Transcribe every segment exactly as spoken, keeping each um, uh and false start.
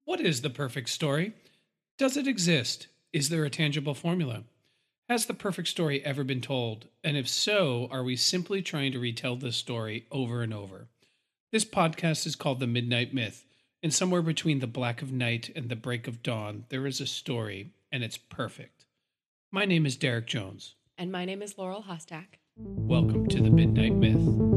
What is the perfect story? Does it exist? Is there a tangible formula? Has the perfect story ever been told? And if so, are we simply trying to retell this story over and over? This podcast is called The Midnight Myth, and somewhere between the black of night and the break of dawn, there is a story, and it's perfect. My name is Derek Jones. And my name is Laurel Hostak. Welcome to The Midnight Myth.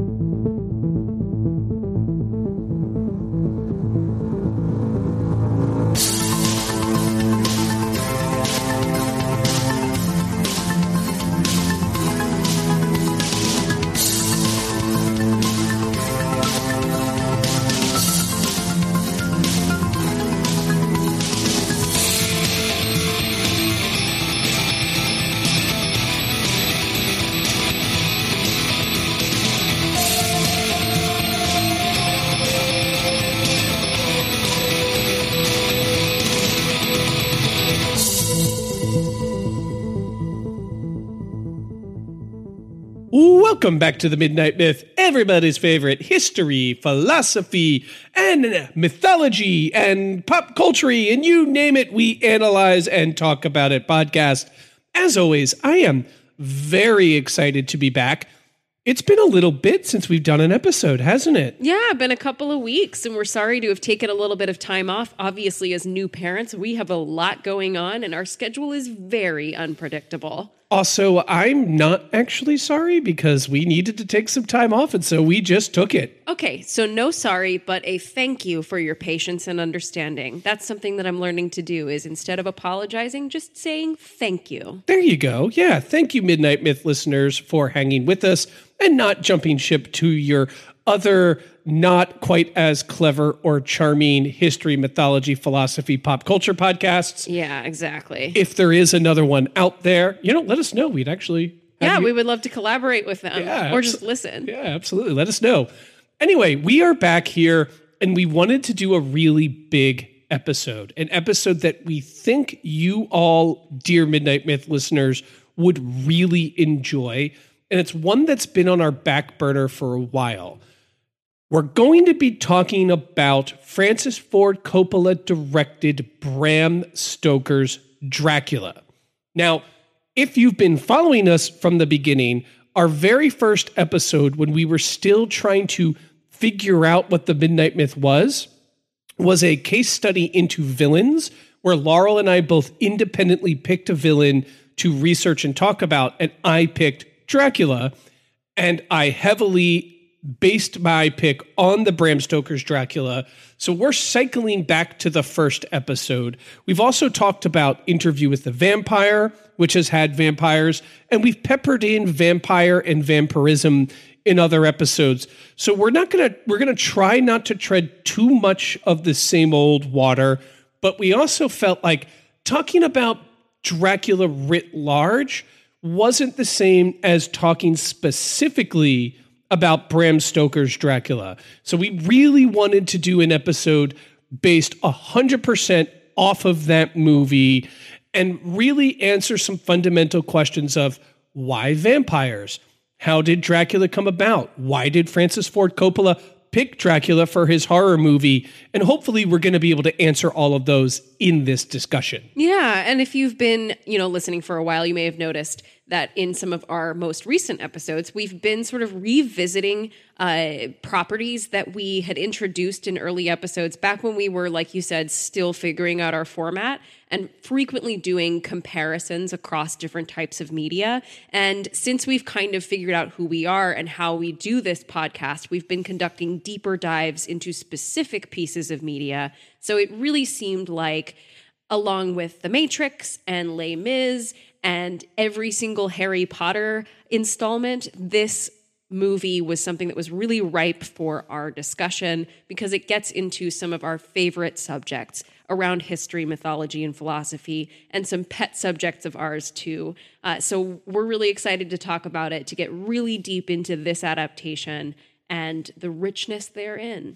Welcome back to The Midnight Myth, everybody's favorite history, philosophy, and mythology, and pop culture, and you name it, we analyze and talk about it podcast. As always, I am very excited to be back. It's been a little bit since we've done an episode, hasn't it? Yeah, been a couple of weeks, and we're sorry to have taken a little bit of time off. Obviously, as new parents, we have a lot going on, and our schedule is very unpredictable. Also, I'm not actually sorry because we needed to take some time off, and so we just took it. Okay, so no sorry, but a thank you for your patience and understanding. That's something that I'm learning to do, is instead of apologizing, just saying thank you. There you go. Yeah, thank you, Midnight Myth listeners, for hanging with us and not jumping ship to your other not quite as clever or charming history, mythology, philosophy, pop culture podcasts. Yeah, exactly. If there is another one out there, you know, let us know. We'd actually... Yeah, you... we would love to collaborate with them yeah, or just listen. Yeah, absolutely. Let us know. Anyway, we are back here and we wanted to do a really big episode, an episode that we think you all, dear Midnight Myth listeners, would really enjoy. And it's one that's been on our back burner for a while. We're going to be talking about Francis Ford Coppola directed Bram Stoker's Dracula. Now, if you've been following us from the beginning, our very first episode when we were still trying to figure out what the Midnight Myth was, was a case study into villains where Laurel and I both independently picked a villain to research and talk about, and I picked Dracula, and I heavily based my pick on the Bram Stoker's Dracula. So we're cycling back to the first episode. We've also talked about Interview with the Vampire, which has had vampires, and we've peppered in vampire and vampirism in other episodes. So we're not going to, we're going to try not to tread too much of the same old water, but we also felt like talking about Dracula writ large wasn't the same as talking specifically about Bram Stoker's Dracula. So we really wanted to do an episode based one hundred percent off of that movie and really answer some fundamental questions of why vampires? How did Dracula come about? Why did Francis Ford Coppola pick Dracula for his horror movie? And hopefully we're going to be able to answer all of those in this discussion. Yeah, and if you've been, you know, listening for a while, you may have noticed that in some of our most recent episodes, we've been sort of revisiting uh, properties that we had introduced in early episodes back when we were, like you said, still figuring out our format and frequently doing comparisons across different types of media. And since we've kind of figured out who we are and how we do this podcast, we've been conducting deeper dives into specific pieces of media. So it really seemed like, along with The Matrix and Les Mis and every single Harry Potter installment, this movie was something that was really ripe for our discussion because it gets into some of our favorite subjects around history, mythology, and philosophy, and some pet subjects of ours too. Uh, so we're really excited to talk about it, to get really deep into this adaptation and the richness therein.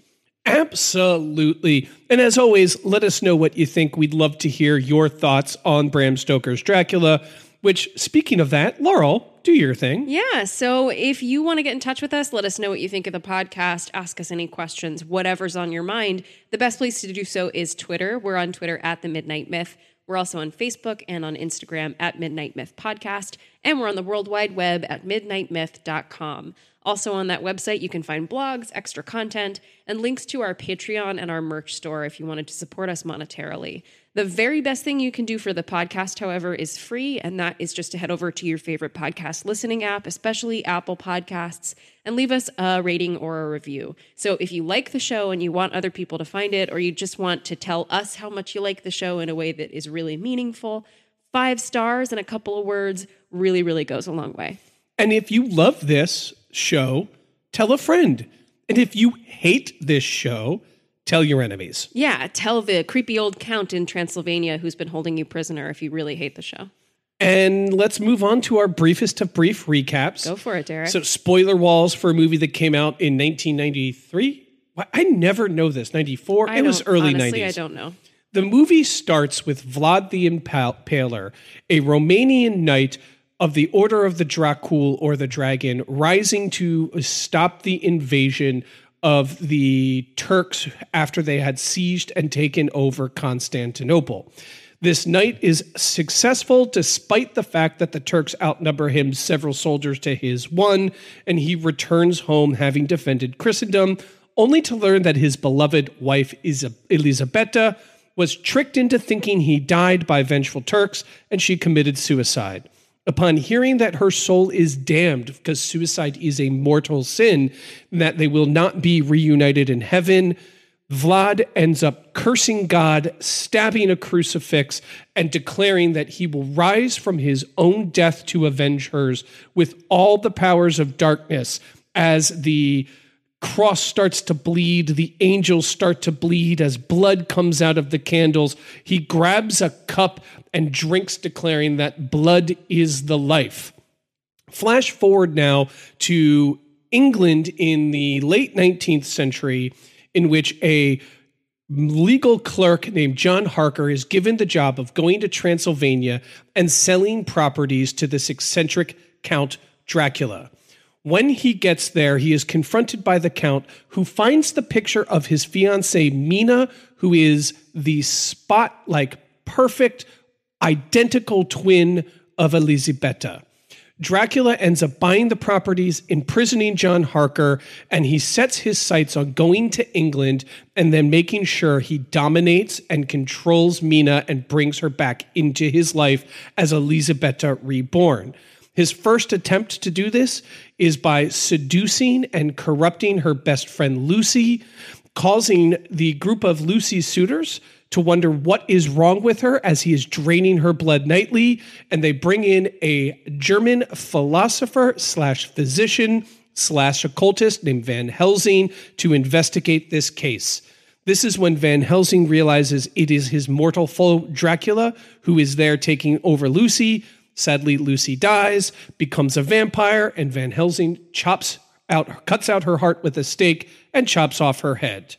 Absolutely. And as always, let us know what you think. We'd love to hear your thoughts on Bram Stoker's Dracula. which, speaking of that, Laurel, do your thing. Yeah. So if you want to get in touch with us, let us know what you think of the podcast, ask us any questions, whatever's on your mind. The best place to do so is Twitter. We're on Twitter at The Midnight Myth. We're also on Facebook and on Instagram at Midnight Myth Podcast. And we're on the World Wide Web at midnight myth dot com. Also on that website, you can find blogs, extra content, and links to our Patreon and our merch store if you wanted to support us monetarily. The very best thing you can do for the podcast, however, is free, and that is just to head over to your favorite podcast listening app, especially Apple Podcasts, and leave us a rating or a review. So if you like the show and you want other people to find it, or you just want to tell us how much you like the show in a way that is really meaningful, five stars and a couple of words really, really goes a long way. And if you love this show, tell a friend. And if you hate this show, tell your enemies. Yeah, tell the creepy old count in Transylvania who's been holding you prisoner if you really hate the show. And let's move on to our briefest of brief recaps. Go for it, Derek. So spoiler walls for a movie that came out in nineteen ninety-three. I never know this. ninety-four? I It was early honestly, nineties. I don't know. The movie starts with Vlad the Impaler, a Romanian knight of the Order of the Dracul or the Dragon, rising to stop the invasion of the Turks after they had seized and taken over Constantinople. This knight is successful despite the fact that the Turks outnumber him several soldiers to his one, and he returns home having defended Christendom, only to learn that his beloved wife Elisabetta was tricked into thinking he died by vengeful Turks, and she committed suicide. Upon hearing that her soul is damned because suicide is a mortal sin, and that they will not be reunited in heaven, Vlad ends up cursing God, stabbing a crucifix, and declaring that he will rise from his own death to avenge hers with all the powers of darkness. As the cross starts to bleed, the angels start to bleed, as blood comes out of the candles, he grabs a cup and drinks, declaring that blood is the life. Flash forward now to England in the late nineteenth century, in which a legal clerk named John Harker is given the job of going to Transylvania and selling properties to this eccentric Count Dracula. When he gets there, he is confronted by the Count, who finds the picture of his fiancée, Mina, who is the spot-like perfect, identical twin of Elisabetta. Dracula ends up buying the properties, imprisoning John Harker, and he sets his sights on going to England and then making sure he dominates and controls Mina and brings her back into his life as Elisabetta reborn. His first attempt to do this is by seducing and corrupting her best friend Lucy, causing the group of Lucy's suitors to wonder what is wrong with her as he is draining her blood nightly, and they bring in a German philosopher slash physician slash occultist named Van Helsing to investigate this case. This is when Van Helsing realizes it is his mortal foe Dracula who is there taking over Lucy. Sadly, Lucy dies, becomes a vampire, and Van Helsing chops out, cuts out her heart with a stake and chops off her head.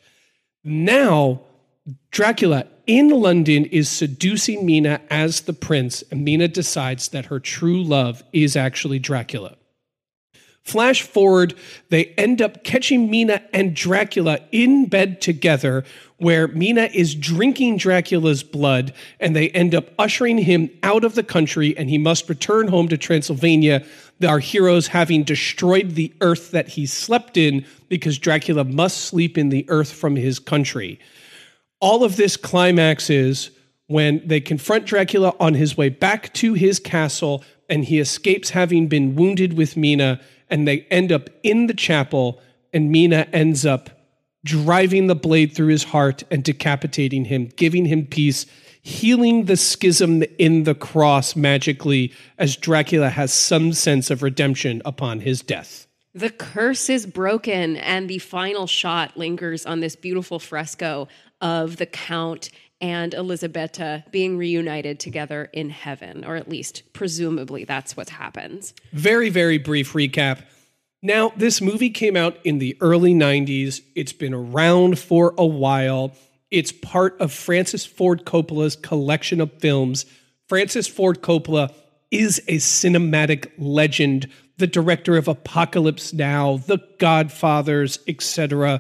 Now, Dracula in London is seducing Mina as the prince, and Mina decides that her true love is actually Dracula. Flash forward, they end up catching Mina and Dracula in bed together, where Mina is drinking Dracula's blood, and they end up ushering him out of the country, and he must return home to Transylvania, our heroes having destroyed the earth that he slept in, because Dracula must sleep in the earth from his country. All of this climaxes when they confront Dracula on his way back to his castle, and he escapes having been wounded with Mina, and they end up in the chapel, and Mina ends up driving the blade through his heart and decapitating him, giving him peace, healing the schism in the cross magically, as Dracula has some sense of redemption upon his death. The curse is broken, and the final shot lingers on this beautiful fresco of the Count and Elisabetta being reunited together in heaven, or at least presumably that's what happens. Very, very brief recap. Now, this movie came out in the early nineties. It's been around for a while. It's part of Francis Ford Coppola's collection of films. Francis Ford Coppola is a cinematic legend, the director of Apocalypse Now, The Godfathers, et cetera.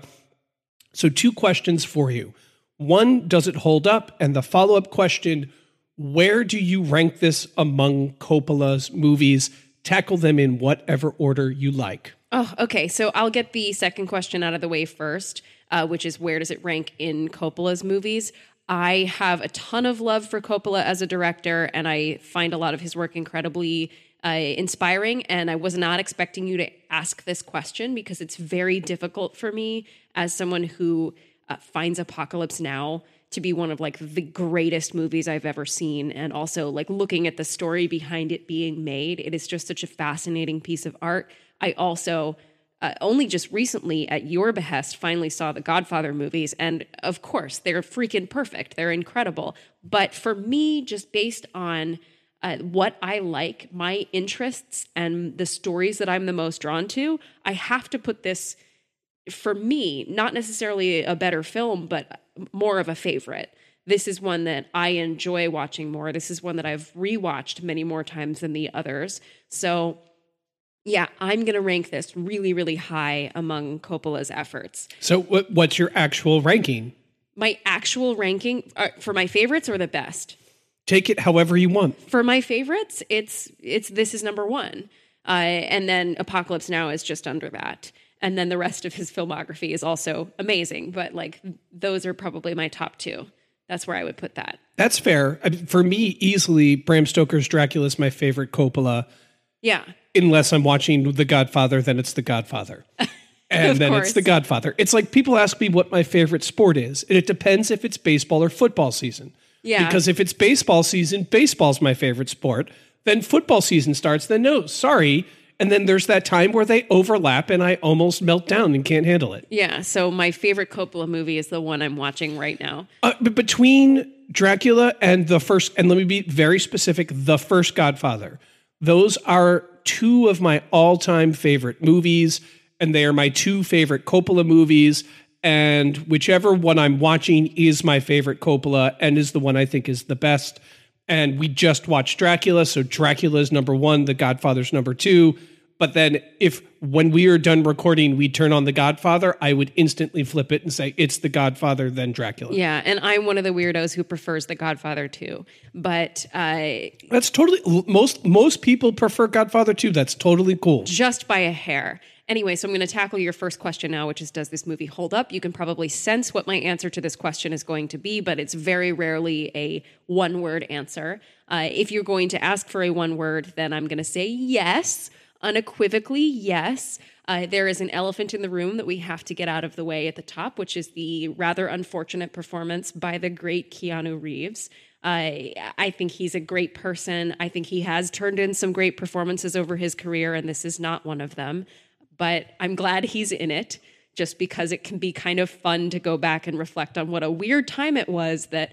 So two questions for you. One, does it hold up? And the follow-up question, where do you rank this among Coppola's movies? Tackle them in whatever order you like. Oh, okay. So I'll get the second question out of the way first, uh, which is where does it rank in Coppola's movies? I have a ton of love for Coppola as a director, and I find a lot of his work incredibly uh, inspiring. And I was not expecting you to ask this question because it's very difficult for me as someone who uh, finds Apocalypse Now to be one of like the greatest movies I've ever seen. And also like looking at the story behind it being made, it is just such a fascinating piece of art. I also uh, only just recently at your behest finally saw the Godfather movies. And of course, they're freaking perfect. They're incredible. But for me, just based on uh, what I like, my interests and the stories that I'm the most drawn to, I have to put this, for me, not necessarily a better film, but more of a favorite. This is one that I enjoy watching more. This is one that I've rewatched many more times than the others. So yeah, I'm going to rank this really, really high among Coppola's efforts. So what, what's your actual ranking? My actual ranking uh, for my favorites or the best? Take it however you want. For my favorites, it's it's this is number one. Uh, and then Apocalypse Now is just under that. And then the rest of his filmography is also amazing. But like those are probably my top two. That's where I would put that. That's fair. I mean, for me, easily, Bram Stoker's Dracula is my favorite Coppola. Yeah. Unless I'm watching The Godfather, then it's The Godfather. And then course. It's The Godfather. It's like people ask me what my favorite sport is. And it depends if it's baseball or football season. Yeah. Because if it's baseball season, baseball's my favorite sport. Then football season starts, then no, sorry. And then there's that time where they overlap and I almost melt down and can't handle it. Yeah, so my favorite Coppola movie is the one I'm watching right now. Uh, but between Dracula and the first, and let me be very specific, the first Godfather, those are two of my all-time favorite movies, and they are my two favorite Coppola movies, and whichever one I'm watching is my favorite Coppola and is the one I think is the best. And we just watched Dracula, so Dracula is number one, The Godfather's number two. But then if when we are done recording, we turn on The Godfather, I would instantly flip it and say, it's The Godfather, then Dracula. Yeah, and I'm one of the weirdos who prefers The Godfather too. But uh, that's totally, most most people prefer Godfather two. That's totally cool. Just by a hair. Anyway, so I'm going to tackle your first question now, which is, does this movie hold up? You can probably sense what my answer to this question is going to be, but it's very rarely a one-word answer. Uh, if you're going to ask for a one-word, then I'm going to say yes, unequivocally yes. Uh, there is an elephant in the room that we have to get out of the way at the top, which is the rather unfortunate performance by the great Keanu Reeves. Uh, I think he's a great person. I think he has turned in some great performances over his career, and this is not one of them. But I'm glad he's in it, just because it can be kind of fun to go back and reflect on what a weird time it was that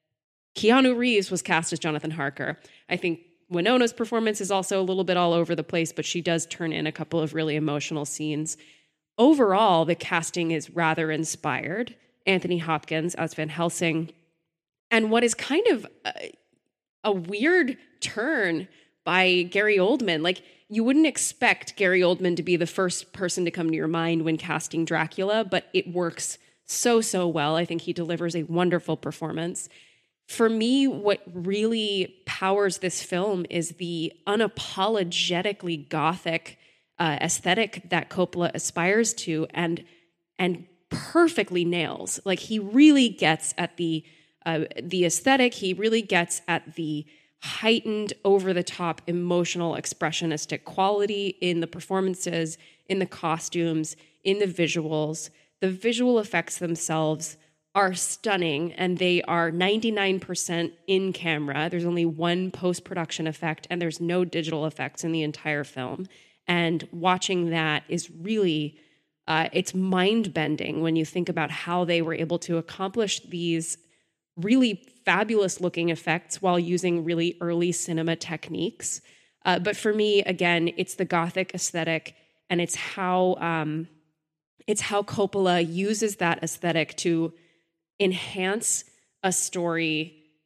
Keanu Reeves was cast as Jonathan Harker. I think Winona's performance is also a little bit all over the place, but she does turn in a couple of really emotional scenes. Overall, the casting is rather inspired. Anthony Hopkins as Van Helsing. And what is kind of a, a weird turn by Gary Oldman. Like, you wouldn't expect Gary Oldman to be the first person to come to your mind when casting Dracula, but it works so, so well. I think he delivers a wonderful performance. For me, what really powers this film is the unapologetically gothic uh, aesthetic that Coppola aspires to and and perfectly nails. Like, he really gets at the uh, the aesthetic. He really gets at the heightened, over-the-top, emotional, expressionistic quality in the performances, in the costumes, in the visuals. The visual effects themselves are stunning, and they are ninety-nine percent in camera. There's only one post-production effect, and there's no digital effects in the entire film. And watching that is really, uh, it's mind-bending when you think about how they were able to accomplish these really fabulous-looking effects while using really early cinema techniques. Uh, but for me, again, it's the Gothic aesthetic, and it's how um, it's how Coppola uses that aesthetic to enhance a story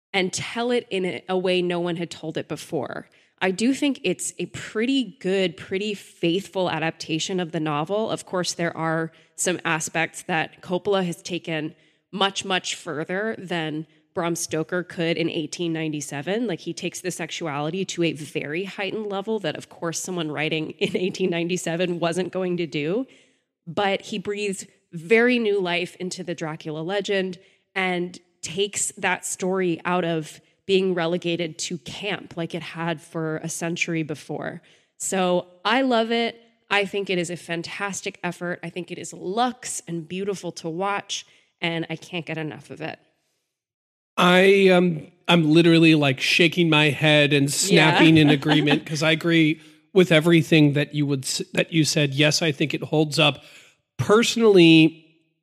and tell it in a, a way no one had told it before. I do think it's a pretty good, pretty faithful adaptation of the novel. Of course, there are some aspects that Coppola has taken much, much further than Bram Stoker could in eighteen ninety-seven. Like, he takes the sexuality to a very heightened level that, of course, someone writing in eighteen ninety-seven wasn't going to do. But he breathes very new life into the Dracula legend and takes that story out of being relegated to camp like it had for a century before. So I love it. I think it is a fantastic effort. I think it is luxe and beautiful to watch, and I can't get enough of it. I um I'm literally like shaking my head and snapping Yeah. in agreement because I agree with everything that you would s- that you said. Yes, I think it holds up. Personally,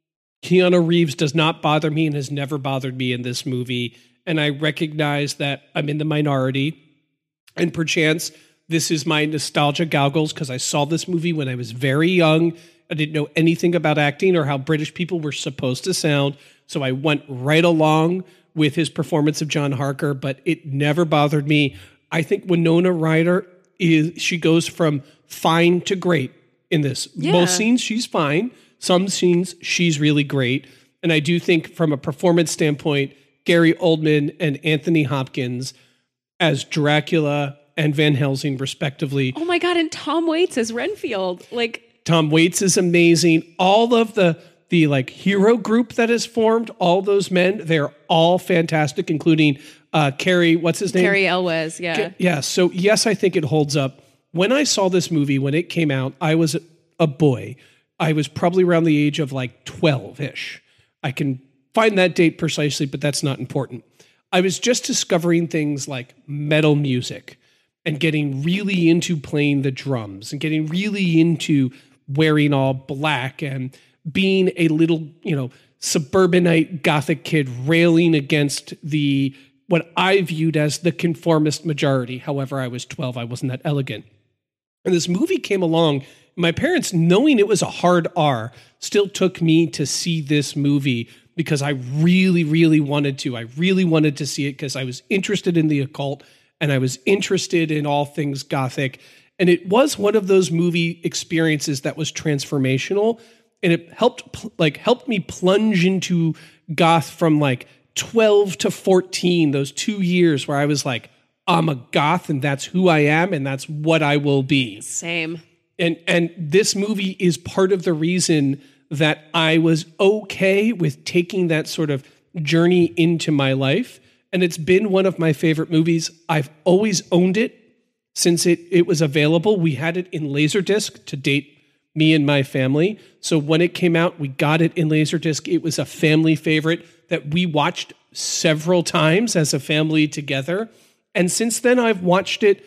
Keanu Reeves does not bother me and has never bothered me in this movie. And I recognize that I'm in the minority. And perchance, this is my nostalgia goggles because I saw this movie when I was very young. I didn't know anything about acting or how British people were supposed to sound. So I went right along with his performance of John Harker, but it never bothered me. I think Winona Ryder is, she goes from fine to great in this. Yeah. Most scenes, she's fine. Some scenes, she's really great. And I do think from a performance standpoint, Gary Oldman and Anthony Hopkins as Dracula and Van Helsing, respectively. Oh my God, and Tom Waits as Renfield. Like, Tom Waits is amazing. All of the the like hero group that is formed, all those men, they're all fantastic, including uh, Carrie, what's his name? Cary Elwes, yeah. Yeah. So yes, I think it holds up. When I saw this movie, when it came out, I was a boy. I was probably around the age of like twelve-ish. I can find that date precisely, but that's not important. I was just discovering things like metal music and getting really into playing the drums and getting really into wearing all black and being a little, you know, suburbanite gothic kid railing against the what I viewed as the conformist majority. However, I was twelve. I wasn't that elegant. And this movie came along. My parents, knowing it was a hard R, still took me to see this movie because I really, really wanted to. I really wanted to see it because I was interested in the occult and I was interested in all things gothic. And it was one of those movie experiences that was transformational. And it helped like helped me plunge into goth from like twelve to fourteen, those two years where I was like, I'm a goth and that's who I am and that's what I will be. Same. And and this movie is part of the reason that I was okay with taking that sort of journey into my life. And it's been one of my favorite movies. I've always owned it since it, it was available. We had it in Laserdisc to date me and my family. So when it came out, we got it in Laserdisc. It was a family favorite that we watched several times as a family together. And since then, I've watched it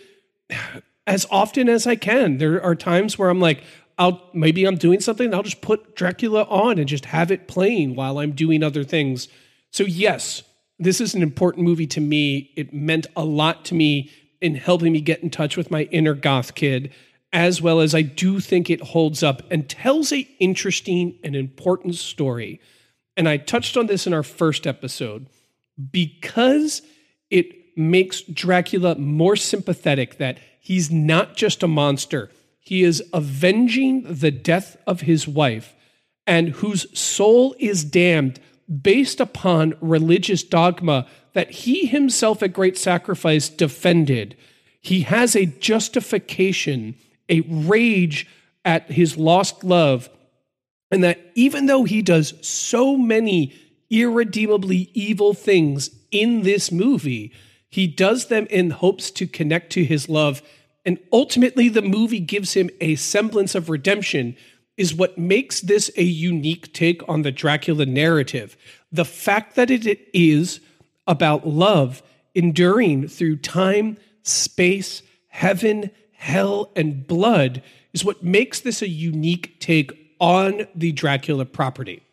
as often as I can. There are times where I'm like, I'll maybe I'm doing something, and I'll just put Dracula on and just have it playing while I'm doing other things. So yes, this is an important movie to me. It meant a lot to me in helping me get in touch with my inner goth kid, as well as I do think it holds up and tells a interesting and important story. And I touched on this in our first episode because it makes Dracula more sympathetic, that he's not just a monster. He is avenging the death of his wife and whose soul is damned based upon religious dogma that he himself at great sacrifice defended. He has a justification, a rage at his lost love, and that even though he does so many irredeemably evil things in this movie, he does them in hopes to connect to his love. And ultimately, the movie gives him a semblance of redemption, is what makes this a unique take on the Dracula narrative. The fact that it is about love enduring through time, space, heaven, hell, and blood is what makes this a unique take on the Dracula property.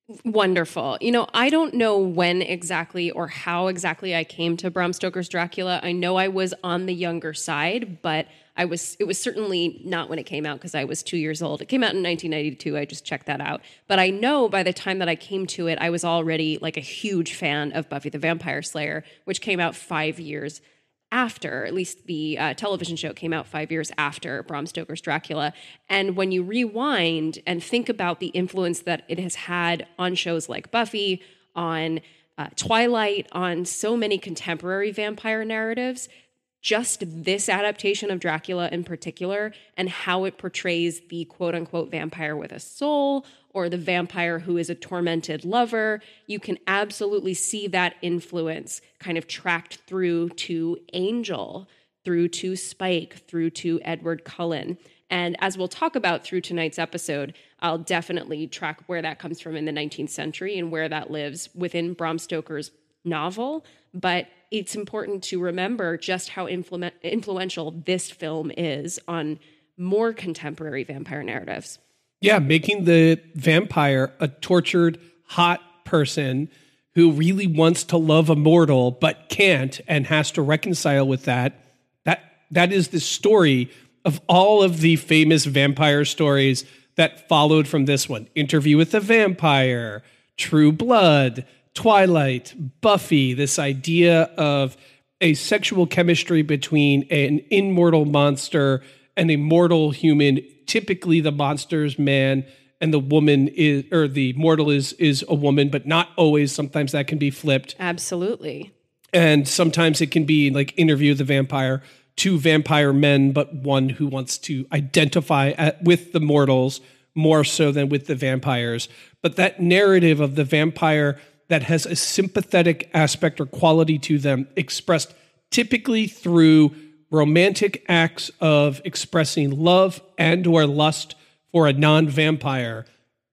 Wonderful. You know, I don't know when exactly or how exactly I came to Bram Stoker's Dracula. I know I was on the younger side, but I was it was certainly not when it came out because I was two years old. It came out in nineteen ninety-two. I just checked that out. But I know by the time that I came to it, I was already like a huge fan of Buffy the Vampire Slayer, which came out five years after, at least the uh, television show came out five years after Bram Stoker's Dracula. And when you rewind and think about the influence that it has had on shows like Buffy, on uh, Twilight, on so many contemporary vampire narratives, just this adaptation of Dracula in particular and how it portrays the quote-unquote vampire with a soul or the vampire who is a tormented lover, you can absolutely see that influence kind of tracked through to Angel, through to Spike, through to Edward Cullen. And as we'll talk about through tonight's episode, I'll definitely track where that comes from in the nineteenth century and where that lives within Bram Stoker's novel. But it's important to remember just how influ- influential this film is on more contemporary vampire narratives. Yeah, making the vampire a tortured, hot person who really wants to love a mortal but can't and has to reconcile with that. That that is the story of all of the famous vampire stories that followed from this one. Interview with the Vampire, True Blood, Twilight, Buffy, this idea of a sexual chemistry between an immortal monster and a mortal human. Typically the monster's man and the woman is, or the mortal is, is a woman, but not always. Sometimes that can be flipped. Absolutely. And sometimes it can be like Interview with the Vampire, two vampire men, but one who wants to identify at, with the mortals more so than with the vampires. But that narrative of the vampire that has a sympathetic aspect or quality to them expressed typically through romantic acts of expressing love and or lust for a non-vampire.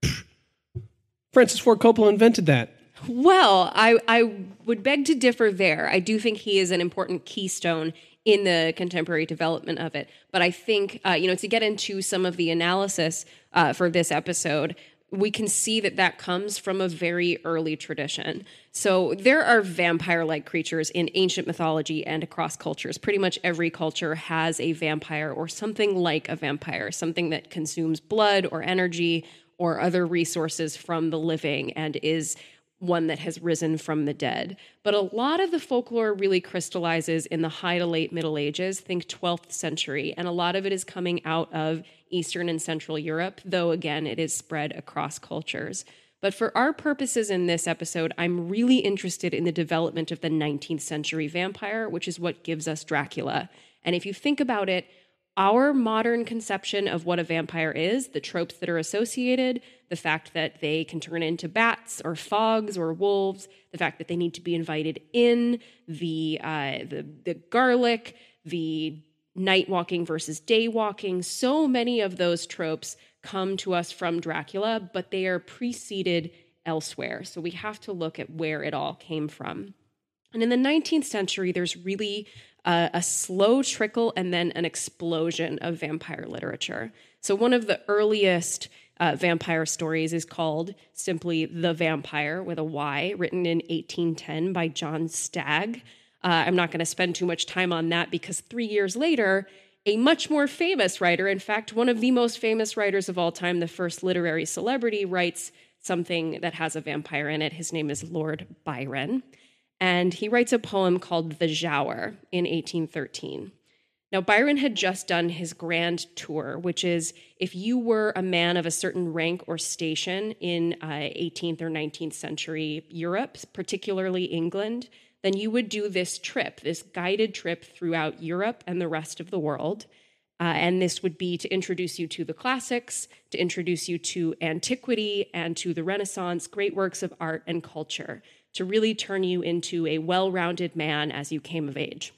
Francis Ford Coppola invented that. Well, I, I would beg to differ there. I do think he is an important keystone in the contemporary development of it. But I think, uh, you know, to get into some of the analysis uh, for this episode, we can see that that comes from a very early tradition. So there are vampire-like creatures in ancient mythology and across cultures. Pretty much every culture has a vampire or something like a vampire, something that consumes blood or energy or other resources from the living and is one that has risen from the dead. But a lot of the folklore really crystallizes in the high to late Middle Ages, think twelfth century, and a lot of it is coming out of Eastern and Central Europe, though again, it is spread across cultures. But for our purposes in this episode, I'm really interested in the development of the nineteenth century vampire, which is what gives us Dracula. And if you think about it, our modern conception of what a vampire is, the tropes that are associated, the fact that they can turn into bats or fogs or wolves, the fact that they need to be invited in, the uh, the, the garlic, the night walking versus day walking, so many of those tropes come to us from Dracula, but they are preceded elsewhere. So we have to look at where it all came from. And in the nineteenth century, there's really uh, a slow trickle and then an explosion of vampire literature. So one of the earliest uh, vampire stories is called simply The Vampire with a Y, written in eighteen ten by John Stagg. Uh, I'm not going to spend too much time on that because three years later, a much more famous writer, in fact, one of the most famous writers of all time, the first literary celebrity, writes something that has a vampire in it. His name is Lord Byron. And he writes a poem called The Giaour in eighteen thirteen. Now, Byron had just done his grand tour, which is if you were a man of a certain rank or station in uh, eighteenth or nineteenth century Europe, particularly England, then you would do this trip, this guided trip throughout Europe and the rest of the world. Uh, and this would be to introduce you to the classics, to introduce you to antiquity and to the Renaissance, great works of art and culture, to really turn you into a well-rounded man as you came of age.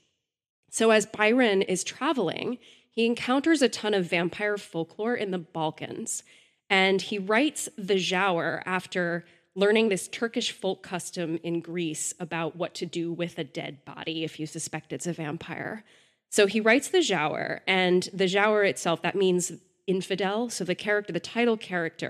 So as Byron is traveling, he encounters a ton of vampire folklore in the Balkans. And he writes The Giaour after learning this Turkish folk custom in Greece about what to do with a dead body if you suspect it's a vampire. So he writes The Giaour, and The Giaour itself, that means infidel. So the character, the title character,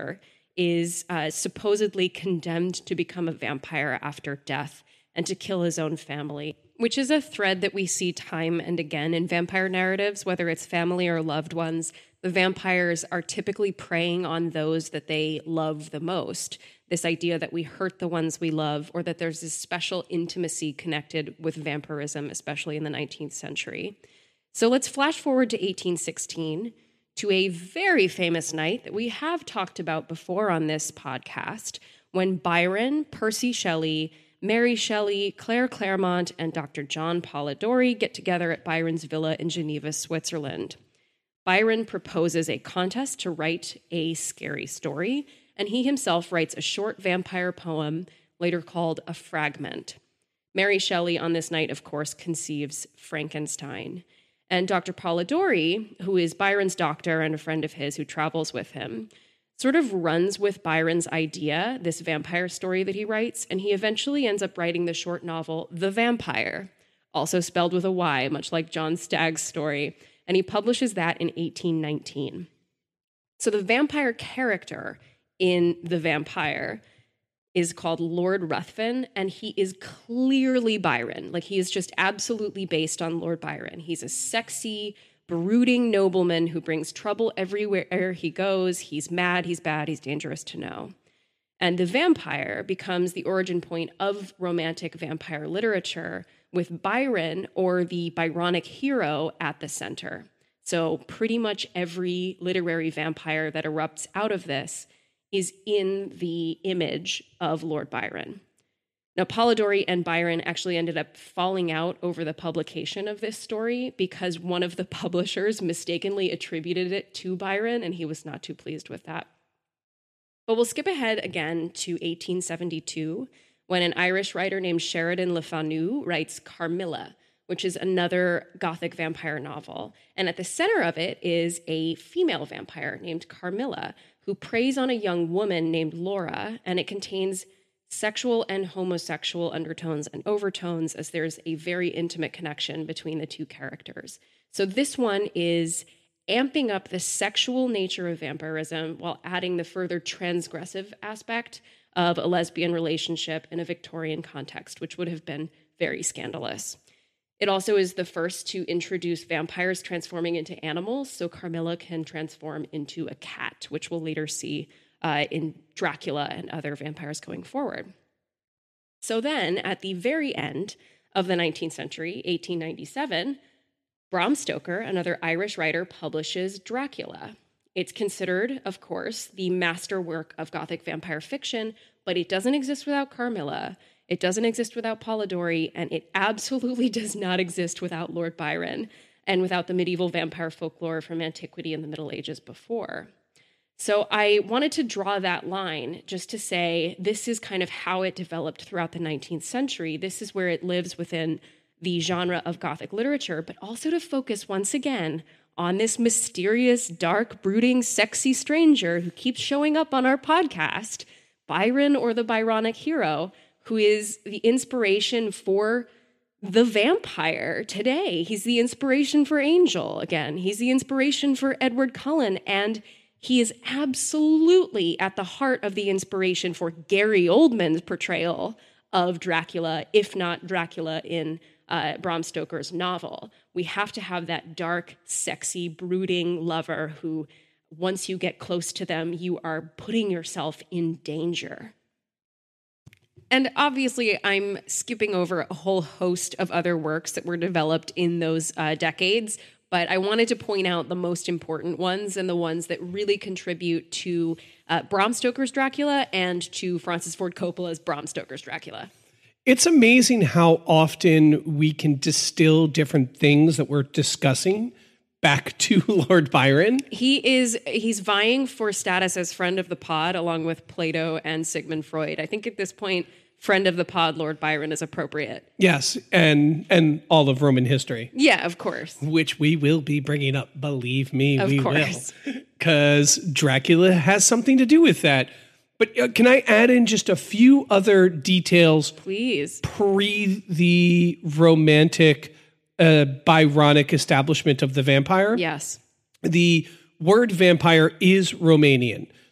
is uh, supposedly condemned to become a vampire after death and to kill his own family, which is a thread that we see time and again in vampire narratives, whether it's family or loved ones. The vampires are typically preying on those that they love the most. This idea that we hurt the ones we love, or that there's this special intimacy connected with vampirism, especially in the nineteenth century. So let's flash forward to eighteen sixteen, to a very famous night that we have talked about before on this podcast, when Byron, Percy Shelley, Mary Shelley, Claire Clairmont, and Doctor John Polidori get together at Byron's villa in Geneva, Switzerland. Byron proposes a contest to write a scary story, and he himself writes a short vampire poem, later called A Fragment. Mary Shelley, on this night, of course, conceives Frankenstein. And Doctor Polidori, who is Byron's doctor and a friend of his who travels with him, sort of runs with Byron's idea, this vampire story that he writes, and he eventually ends up writing the short novel The Vampire, also spelled with a Y, much like John Stagg's story, and he publishes that in eighteen nineteen. So the vampire character in The Vampire is called Lord Ruthven, and he is clearly Byron. Like, he is just absolutely based on Lord Byron. He's a sexy, brooding nobleman who brings trouble everywhere he goes. He's mad, he's bad, he's dangerous to know. And the vampire becomes the origin point of romantic vampire literature, with Byron, or the Byronic hero, at the center. So pretty much every literary vampire that erupts out of this is in the image of Lord Byron. Now, Polidori and Byron actually ended up falling out over the publication of this story because one of the publishers mistakenly attributed it to Byron, and he was not too pleased with that. But we'll skip ahead again to eighteen seventy-two, when an Irish writer named Sheridan Le Fanu writes Carmilla, which is another Gothic vampire novel. And at the center of it is a female vampire named Carmilla, who preys on a young woman named Laura, and it contains sexual and homosexual undertones and overtones, as there's a very intimate connection between the two characters. So this one is amping up the sexual nature of vampirism while adding the further transgressive aspect of a lesbian relationship in a Victorian context, which would have been very scandalous. It also is the first to introduce vampires transforming into animals, so Carmilla can transform into a cat, which we'll later see uh, in Dracula and other vampires going forward. So then, at the very end of the nineteenth century, eighteen ninety-seven, Bram Stoker, another Irish writer, publishes Dracula. It's considered, of course, the masterwork of Gothic vampire fiction, but it doesn't exist without Carmilla. It doesn't exist without Polidori, and it absolutely does not exist without Lord Byron and without the medieval vampire folklore from antiquity and the Middle Ages before. So I wanted to draw that line just to say this is kind of how it developed throughout the nineteenth century. This is where it lives within the genre of Gothic literature, but also to focus once again on this mysterious, dark, brooding, sexy stranger who keeps showing up on our podcast, Byron, or the Byronic hero, who is the inspiration for the vampire today. He's the inspiration for Angel, again. He's the inspiration for Edward Cullen, and he is absolutely at the heart of the inspiration for Gary Oldman's portrayal of Dracula, if not Dracula in uh, Bram Stoker's novel. We have to have that dark, sexy, brooding lover who, once you get close to them, you are putting yourself in danger. And obviously, I'm skipping over a whole host of other works that were developed in those uh, decades, but I wanted to point out the most important ones and the ones that really contribute to uh, Bram Stoker's Dracula and to Francis Ford Coppola's Bram Stoker's Dracula. It's amazing how often we can distill different things that we're discussing back to Lord Byron. He is, he's vying for status as friend of the pod along with Plato and Sigmund Freud. I think at this point, friend of the pod, Lord Byron, is appropriate. Yes, and and all of Roman history. Yeah, of course. Which we will be bringing up, believe me, of we course. will. Because Dracula has something to do with that. But uh, can I add in just a few other details? Please. Pre the romantic, uh, Byronic establishment of the vampire? Yes. The word vampire is Romanian.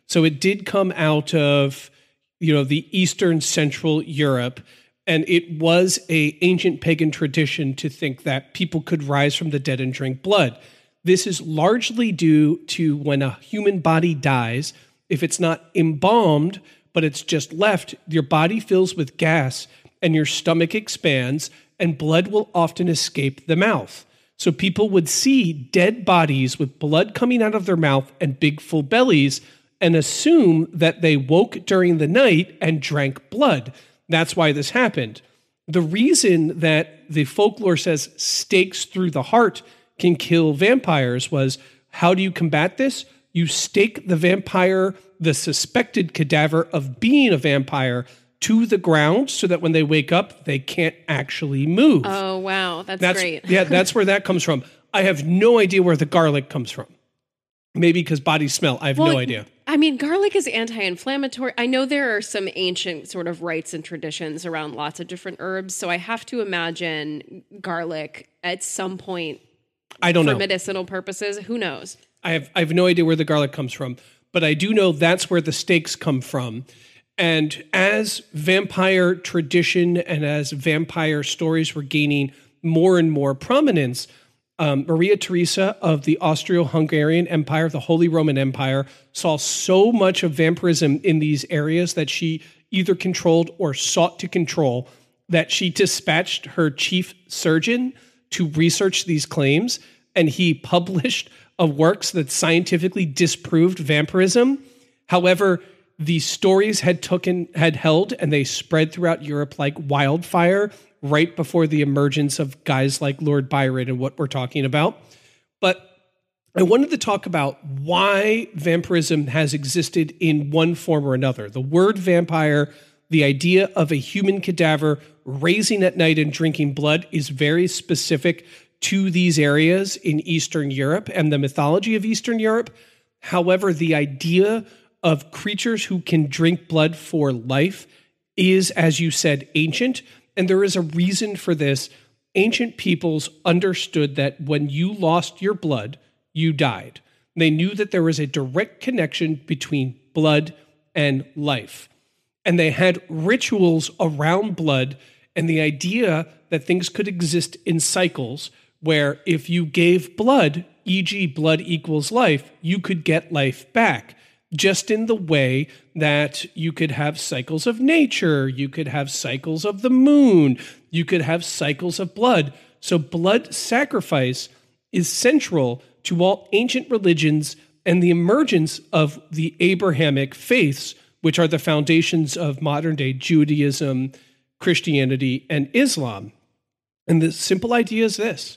So it did come out of, you know, the Eastern Central Europe. And it was a ancient pagan tradition to think that people could rise from the dead and drink blood. This is largely due to when a human body dies, if it's not embalmed, but it's just left, your body fills with gas and your stomach expands and blood will often escape the mouth. So people would see dead bodies with blood coming out of their mouth and big full bellies and assume that they woke during the night and drank blood. That's why this happened. The reason that the folklore says stakes through the heart can kill vampires was, how do you combat this? You stake the vampire, the suspected cadaver of being a vampire, to the ground so that when they wake up, they can't actually move. Oh, wow. That's, that's great. Yeah, that's where that comes from. I have no idea where the garlic comes from. Maybe because bodies smell. I have well, no idea. I mean, garlic is anti-inflammatory. I know there are some ancient sort of rites and traditions around lots of different herbs, so I have to imagine garlic at some point I don't for know. medicinal purposes. Who knows? I have I have no idea where the garlic comes from, but I do know that's where the stakes come from. And as vampire tradition and as vampire stories were gaining more and more prominence, um, Maria Theresa of the Austro-Hungarian Empire, the Holy Roman Empire, saw so much of vampirism in these areas that she either controlled or sought to control that she dispatched her chief surgeon to research these claims, and he published a works that scientifically disproved vampirism. However, the stories had taken had held and they spread throughout Europe like wildfire right before the emergence of guys like Lord Byron and what we're talking about. But I wanted to talk about why vampirism has existed in one form or another. The word vampire, the idea of a human cadaver raising at night and drinking blood, is very specific to these areas in Eastern Europe and the mythology of Eastern Europe. However, the idea of creatures who can drink blood for life is, as you said, ancient. And there is a reason for this. Ancient peoples understood that when you lost your blood, you died. They knew that there was a direct connection between blood and life. And they had rituals around blood and the idea that things could exist in cycles where if you gave blood, for example blood equals life, you could get life back. Just in the way that you could have cycles of nature, you could have cycles of the moon, you could have cycles of blood. So blood sacrifice is central to all ancient religions and the emergence of the Abrahamic faiths, which are the foundations of modern-day Judaism, Christianity, and Islam. And the simple idea is this: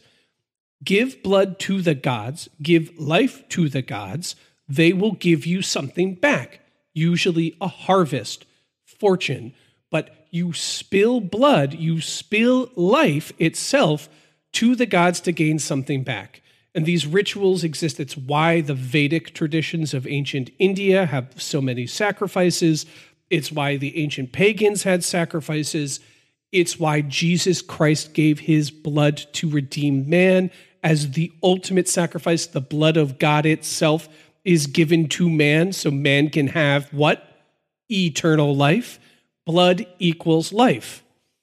give blood to the gods, give life to the gods, they will give you something back, usually a harvest, fortune. But you spill blood, you spill life itself to the gods to gain something back. And these rituals exist. It's why the Vedic traditions of ancient India have so many sacrifices. It's why the ancient pagans had sacrifices. It's why Jesus Christ gave his blood to redeem man as the ultimate sacrifice. The blood of God itself is given to man so man can have what? Eternal life. Blood equals life.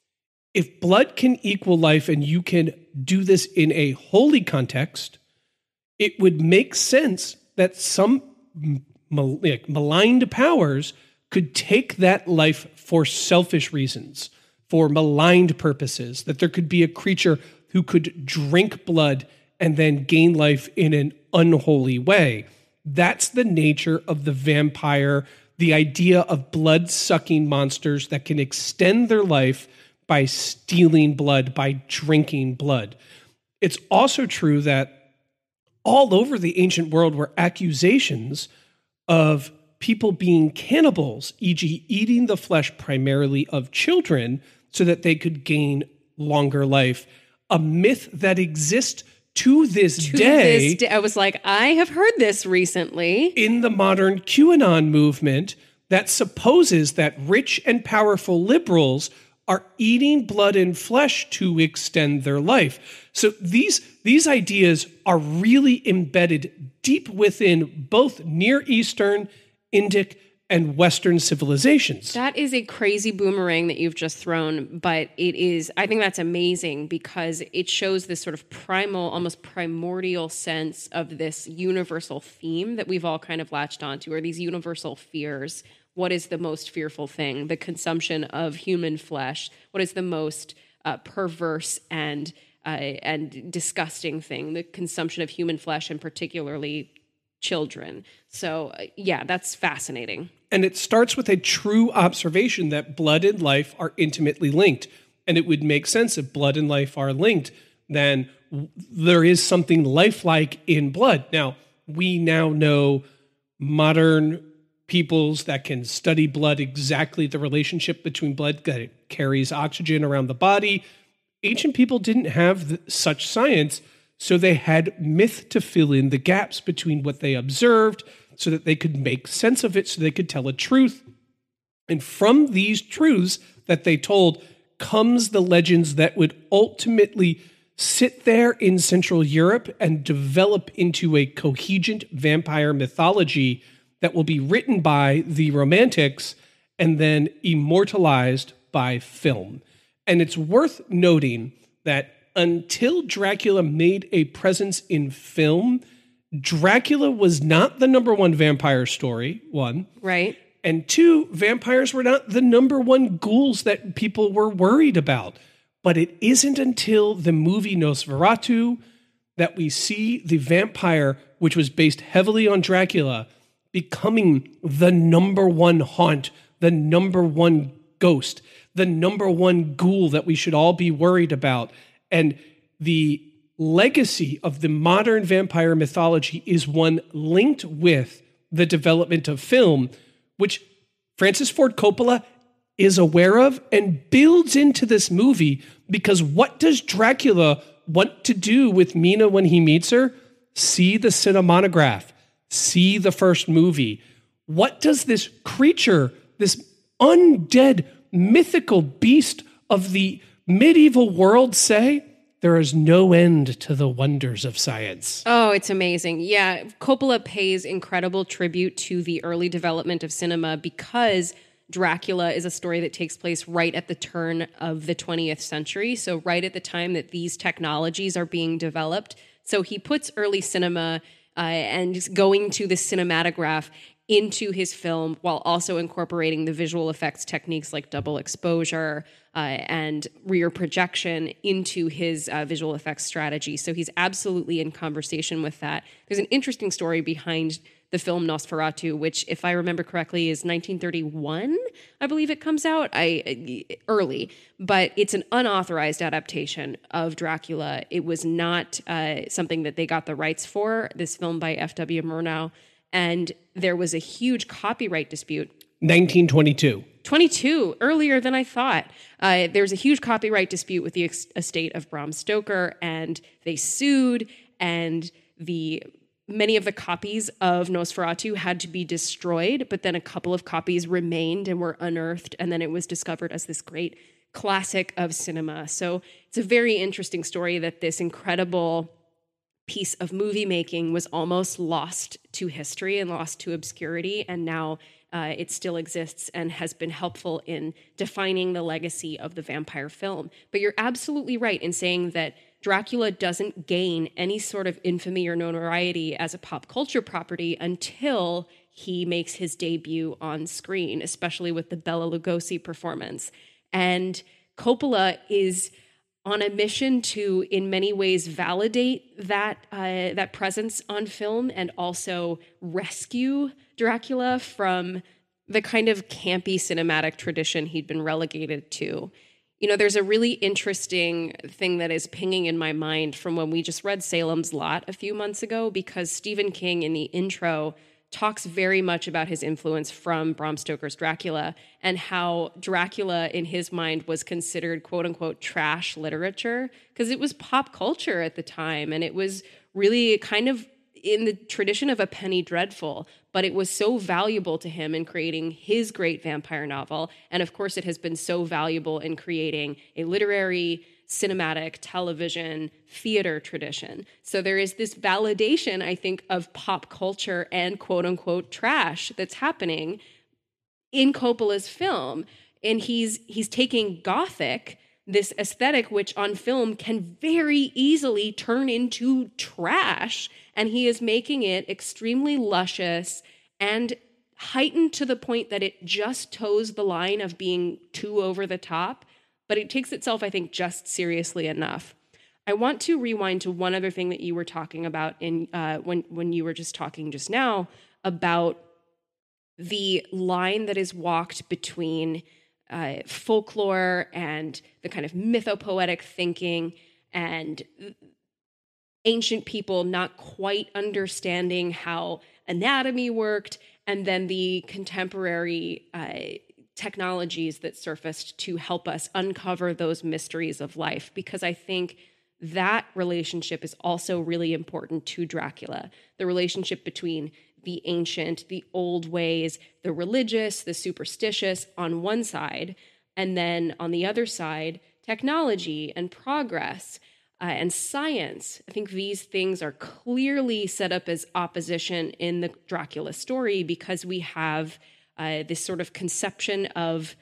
If blood can equal life and you can do this in a holy context, it would make sense that some mal- like maligned powers could take that life for selfish reasons, for maligned purposes, that there could be a creature who could drink blood and then gain life in an unholy way. That's the nature of the vampire, the idea of blood-sucking monsters that can extend their life by stealing blood, by drinking blood. It's also true that all over the ancient world were accusations of people being cannibals, for example eating the flesh primarily of children so that they could gain longer life. A myth that exists to this to day. This day. I was like, I have heard this recently. In the modern QAnon movement that supposes that rich and powerful liberals are eating blood and flesh to extend their life. So these, these ideas are really embedded deep within both Near Eastern Indic, and Western civilizations. That is a crazy boomerang that you've just thrown, but it is, I think that's amazing because it shows this sort of primal, almost primordial sense of this universal theme that we've all kind of latched onto, or these universal fears. What is the most fearful thing? The consumption of human flesh. What is the most uh, perverse and uh, and disgusting thing? The consumption of human flesh, and particularly children. So, uh, yeah, that's fascinating. And it starts with a true observation that blood and life are intimately linked. And it would make sense if blood and life are linked, then there is something lifelike in blood. Now, we now know modern peoples that can study blood, exactly the relationship between blood that it carries oxygen around the body. Ancient people didn't have the, such science, so they had myth to fill in the gaps between what they observed so that they could make sense of it, so they could tell a truth. And from these truths that they told comes the legends that would ultimately sit there in Central Europe and develop into a coherent vampire mythology that will be written by the Romantics and then immortalized by film. And it's worth noting that until Dracula made a presence in film, Dracula was not the number one vampire story, one. Right. And two, vampires were not the number one ghouls that people were worried about. But it isn't until the movie Nosferatu that we see the vampire, which was based heavily on Dracula, becoming the number one haunt, the number one ghost, the number one ghoul that we should all be worried about. And the legacy of the modern vampire mythology is one linked with the development of film, which Francis Ford Coppola is aware of and builds into this movie, because what does Dracula want to do with Mina when he meets her? See the cinematograph. See the first movie. What does this creature, this undead, mythical beast of the medieval world say? There is no end to the wonders of science. Oh, it's amazing. Yeah, Coppola pays incredible tribute to the early development of cinema because Dracula is a story that takes place right at the turn of the twentieth century. So right at the time that these technologies are being developed. So he puts early cinema uh, and going to the cinematograph into his film while also incorporating the visual effects techniques like double exposure uh, and rear projection into his uh, visual effects strategy. So he's absolutely in conversation with that. There's an interesting story behind the film Nosferatu, which, if I remember correctly, is nineteen thirty-one, I believe it comes out, I early, but it's an unauthorized adaptation of Dracula. It was not uh, something that they got the rights for, this film by F W Murnau, and there was a huge copyright dispute. nineteen twenty-two. twenty-two, earlier than I thought. Uh, there was a huge copyright dispute with the ex- estate of Bram Stoker, and they sued, and the many of the copies of Nosferatu had to be destroyed, but then a couple of copies remained and were unearthed, and then it was discovered as this great classic of cinema. So it's a very interesting story that this incredible piece of movie making was almost lost to history and lost to obscurity, and now uh, it still exists and has been helpful in defining the legacy of the vampire film. But you're absolutely right in saying that Dracula doesn't gain any sort of infamy or notoriety as a pop culture property until he makes his debut on screen, especially with the Bela Lugosi performance. And Coppola is on a mission to, in many ways, validate that uh, that presence on film and also rescue Dracula from the kind of campy cinematic tradition he'd been relegated to. You know, there's a really interesting thing that is pinging in my mind from when we just read Salem's Lot a few months ago, because Stephen King in the intro talks very much about his influence from Bram Stoker's Dracula and how Dracula, in his mind, was considered quote unquote trash literature because it was pop culture at the time. And it was really kind of in the tradition of A Penny Dreadful, but it was so valuable to him in creating his great vampire novel. And of course, it has been so valuable in creating a literary, cinematic, television, theater tradition. So there is this validation, I think, of pop culture and quote unquote trash that's happening in Coppola's film. And he's he's taking Gothic, this aesthetic, which on film can very easily turn into trash, and he is making it extremely luscious and heightened to the point that it just toes the line of being too over the top, but it takes itself, I think, just seriously enough. I want to rewind to one other thing that you were talking about in uh, when when you were just talking just now about the line that is walked between Uh, folklore and the kind of mythopoetic thinking and ancient people not quite understanding how anatomy worked, and then the contemporary uh, technologies that surfaced to help us uncover those mysteries of life. Because I think that relationship is also really important to Dracula, the relationship between the ancient, the old ways, the religious, the superstitious on one side, and then on the other side, technology and progress uh, and science. I think these things are clearly set up as opposition in the Dracula story because we have uh, this sort of conception of,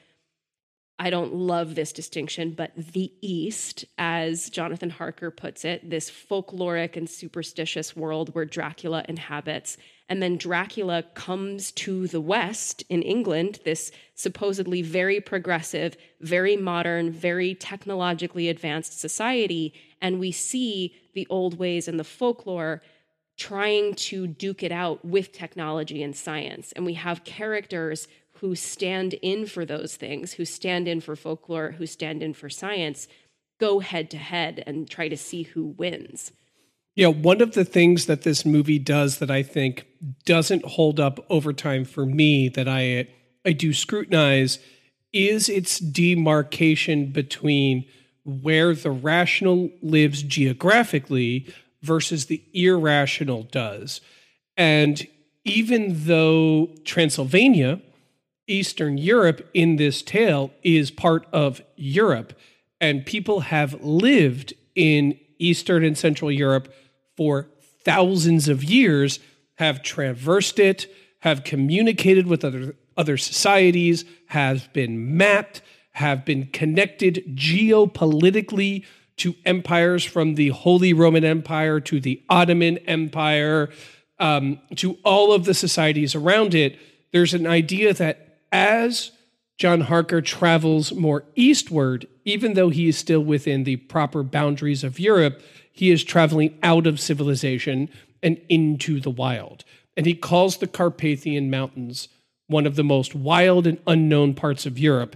I don't love this distinction, but the East, as Jonathan Harker puts it, this folkloric and superstitious world where Dracula inhabits. And then Dracula comes to the West in England, this supposedly very progressive, very modern, very technologically advanced society. And we see the old ways and the folklore trying to duke it out with technology and science. And we have characters who stand in for those things, who stand in for folklore, who stand in for science, go head to head and try to see who wins. Yeah, one of the things that this movie does that I think doesn't hold up over time for me, that I I do scrutinize, is its demarcation between where the rational lives geographically versus the irrational does. And even though Transylvania, Eastern Europe in this tale, is part of Europe, and people have lived in Eastern and Central Europe for thousands of years, have traversed it, have communicated with other, other societies, have been mapped, have been connected geopolitically to empires from the Holy Roman Empire to the Ottoman Empire, um, to all of the societies around it. There's an idea that as John Harker travels more eastward, even though he is still within the proper boundaries of Europe, he is traveling out of civilization and into the wild. And he calls the Carpathian Mountains one of the most wild and unknown parts of Europe,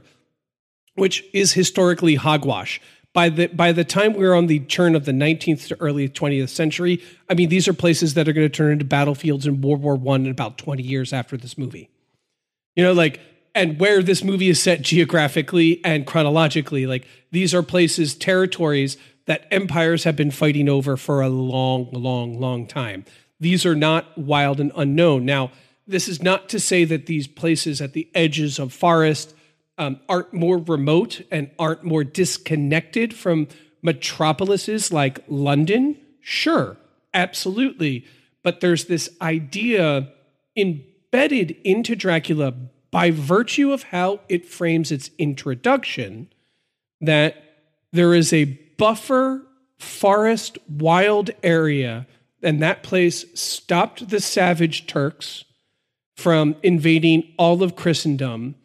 which is historically hogwash. By the by the time we're on the turn of the nineteenth to early twentieth century, I mean, these are places that are going to turn into battlefields in World War One in about twenty years after this movie. You know, like, and where this movie is set geographically and chronologically, like, these are places, territories that empires have been fighting over for a long, long, long time. These are not wild and unknown. Now, this is not to say that these places at the edges of forest um, aren't more remote and aren't more disconnected from metropolises like London. Sure, absolutely. But there's this idea embedded into Dracula by virtue of how it frames its introduction that there is a buffer forest wild area, and that place stopped the savage Turks from invading all of Christendom.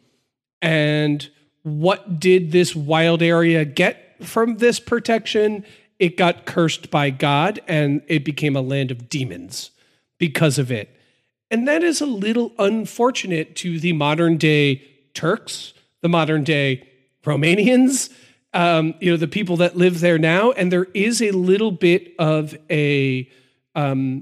And what did this wild area get from this protection? It got cursed by God, and it became a land of demons because of it. And that is a little unfortunate to the modern day Turks, the modern day Romanians, um, you know, the people that live there now. And there is a little bit of a um,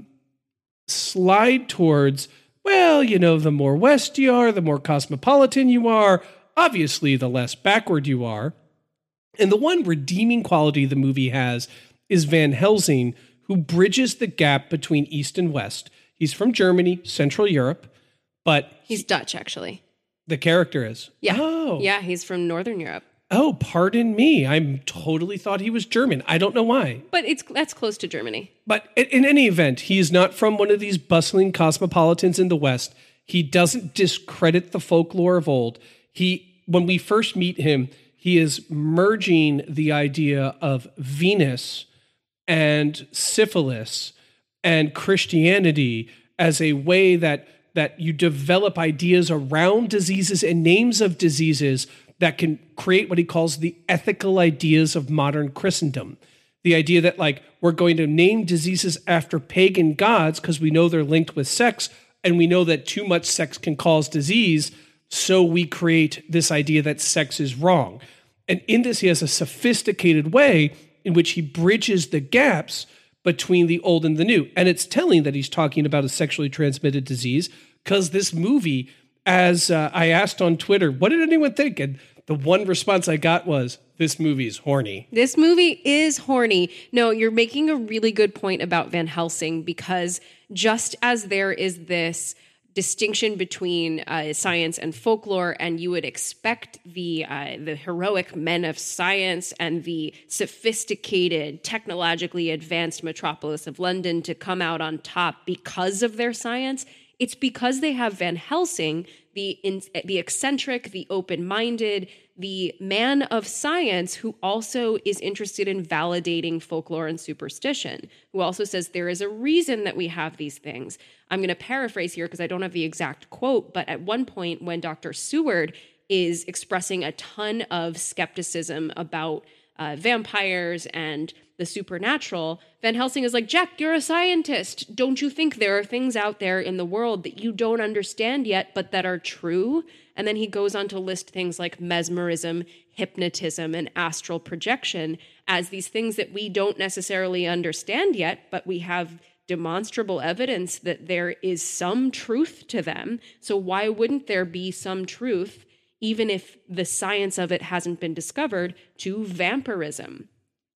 slide towards, well, you know, the more west you are, the more cosmopolitan you are, obviously the less backward you are. And the one redeeming quality the movie has is Van Helsing, who bridges the gap between East and West. He's from Germany, Central Europe, but He's Dutch, actually. the character is. Yeah. Oh. Yeah, he's from Northern Europe. Oh, pardon me. I totally thought he was German. I don't know why. But it's that's close to Germany. But in, in any event, he is not from one of these bustling cosmopolitans in the West. He doesn't discredit the folklore of old. He, when we first meet him, he is merging the idea of Venus and syphilis and Christianity as a way that that you develop ideas around diseases and names of diseases that can create what he calls the ethical ideas of modern Christendom. The idea that, like, we're going to name diseases after pagan gods because we know they're linked with sex, and we know that too much sex can cause disease, so we create this idea that sex is wrong. And in this, he has a sophisticated way in which he bridges the gaps between the old and the new. And it's telling that he's talking about a sexually transmitted disease, because this movie, as uh, I asked on Twitter, what did anyone think? And the one response I got was, this movie's horny. This movie is horny. No, you're making a really good point about Van Helsing, because just as there is this distinction between uh, science and folklore, and you would expect the uh, the heroic men of science and the sophisticated, technologically advanced metropolis of London to come out on top because of their science, it's because they have Van Helsing, the in, the eccentric, the open-minded, the man of science who also is interested in validating folklore and superstition, who also says there is a reason that we have these things. I'm going to paraphrase here because I don't have the exact quote, but at one point when Doctor Seward is expressing a ton of skepticism about uh, vampires and the supernatural, Van Helsing is like, Jack, you're a scientist. Don't you think there are things out there in the world that you don't understand yet, but that are true? And then he goes on to list things like mesmerism, hypnotism, and astral projection as these things that we don't necessarily understand yet, but we have demonstrable evidence that there is some truth to them. So why wouldn't there be some truth, even if the science of it hasn't been discovered, to vampirism?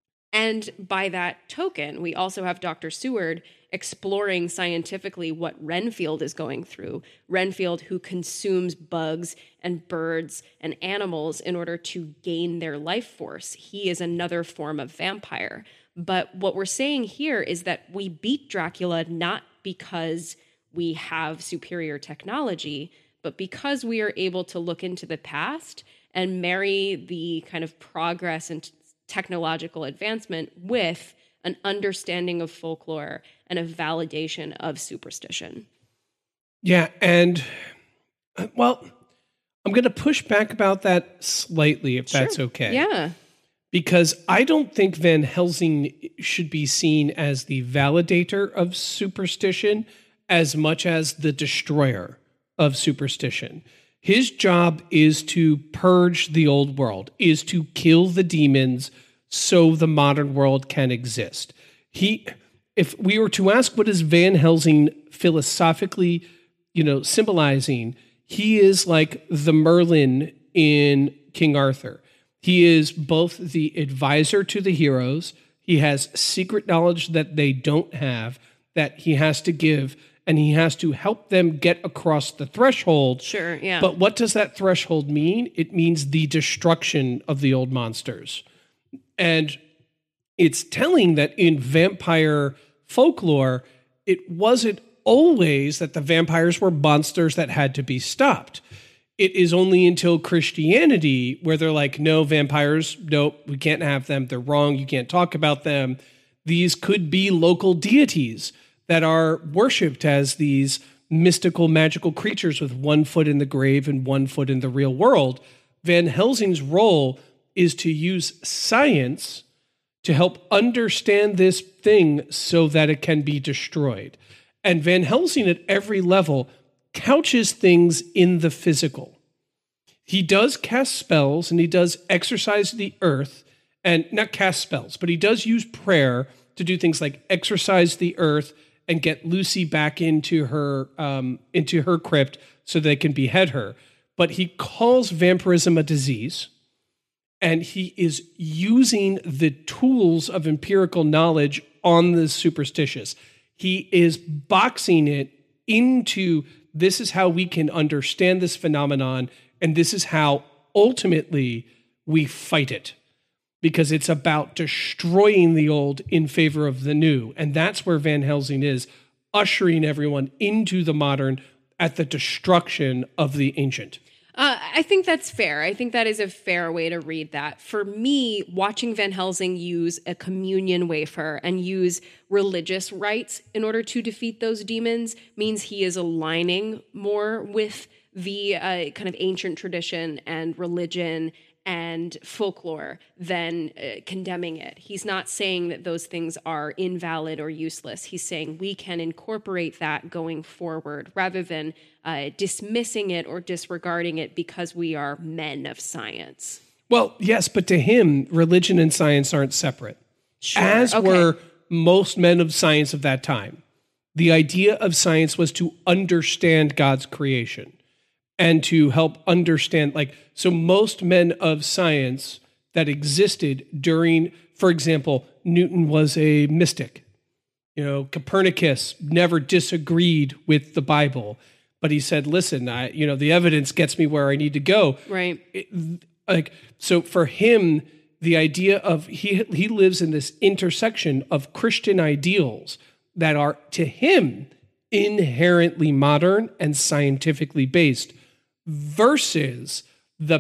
And by that token, we also have Doctor Seward exploring scientifically what Renfield is going through. Renfield, who consumes bugs and birds and animals in order to gain their life force. He is another form of vampire. But what we're saying here is that we beat Dracula not because we have superior technology, but because we are able to look into the past and marry the kind of progress and technological advancement with an understanding of folklore and a validation of superstition. Yeah, and, uh, well, I'm going to push back about that slightly, if Sure. that's okay. Yeah. Because I don't think Van Helsing should be seen as the validator of superstition as much as the destroyer of superstition. His job is to purge the old world, is to kill the demons so the modern world can exist. He, if we were to ask what is Van Helsing philosophically, you know, symbolizing, he is like the Merlin in King Arthur. He is both the advisor to the heroes. He has secret knowledge that they don't have, that he has to give, and he has to help them get across the threshold. Sure, yeah. But what does that threshold mean? It means the destruction of the old monsters. And it's telling that in vampire folklore, it wasn't always that the vampires were monsters that had to be stopped. It is only until Christianity where they're like, no, vampires, nope, we can't have them. They're wrong. You can't talk about them. These could be local deities that are worshipped as these mystical, magical creatures with one foot in the grave and one foot in the real world. Van Helsing's role is to use science to help understand this thing so that it can be destroyed. And Van Helsing at every level couches things in the physical. He does cast spells and he does exercise the earth, and not cast spells, but he does use prayer to do things like exercise the earth and get Lucy back into her um, into her crypt so they can behead her. But he calls vampirism a disease, and he is using the tools of empirical knowledge on the superstitious. He is boxing it into, this is how we can understand this phenomenon, and this is how ultimately we fight it, because it's about destroying the old in favor of the new. And that's where Van Helsing is, ushering everyone into the modern at the destruction of the ancient. Uh, I think that's fair. I think that is a fair way to read that. For me, watching Van Helsing use a communion wafer and use religious rites in order to defeat those demons means he is aligning more with the uh, kind of ancient tradition and religion and folklore than uh, condemning it. He's not saying that those things are invalid or useless. He's saying we can incorporate that going forward rather than uh, dismissing it or disregarding it because we are men of science. Well, yes, but to him, religion and science aren't separate. Sure. As okay. were most men of science of that time. The idea of science was to understand God's creation and to help understand, like, so most men of science that existed during, for example, Newton was a mystic. You know, Copernicus never disagreed with the Bible, but he said, listen, I, you know, the evidence gets me where I need to go. Right. It, like, so for him, the idea of, he he lives in this intersection of Christian ideals that are, to him, inherently modern and scientifically based, versus the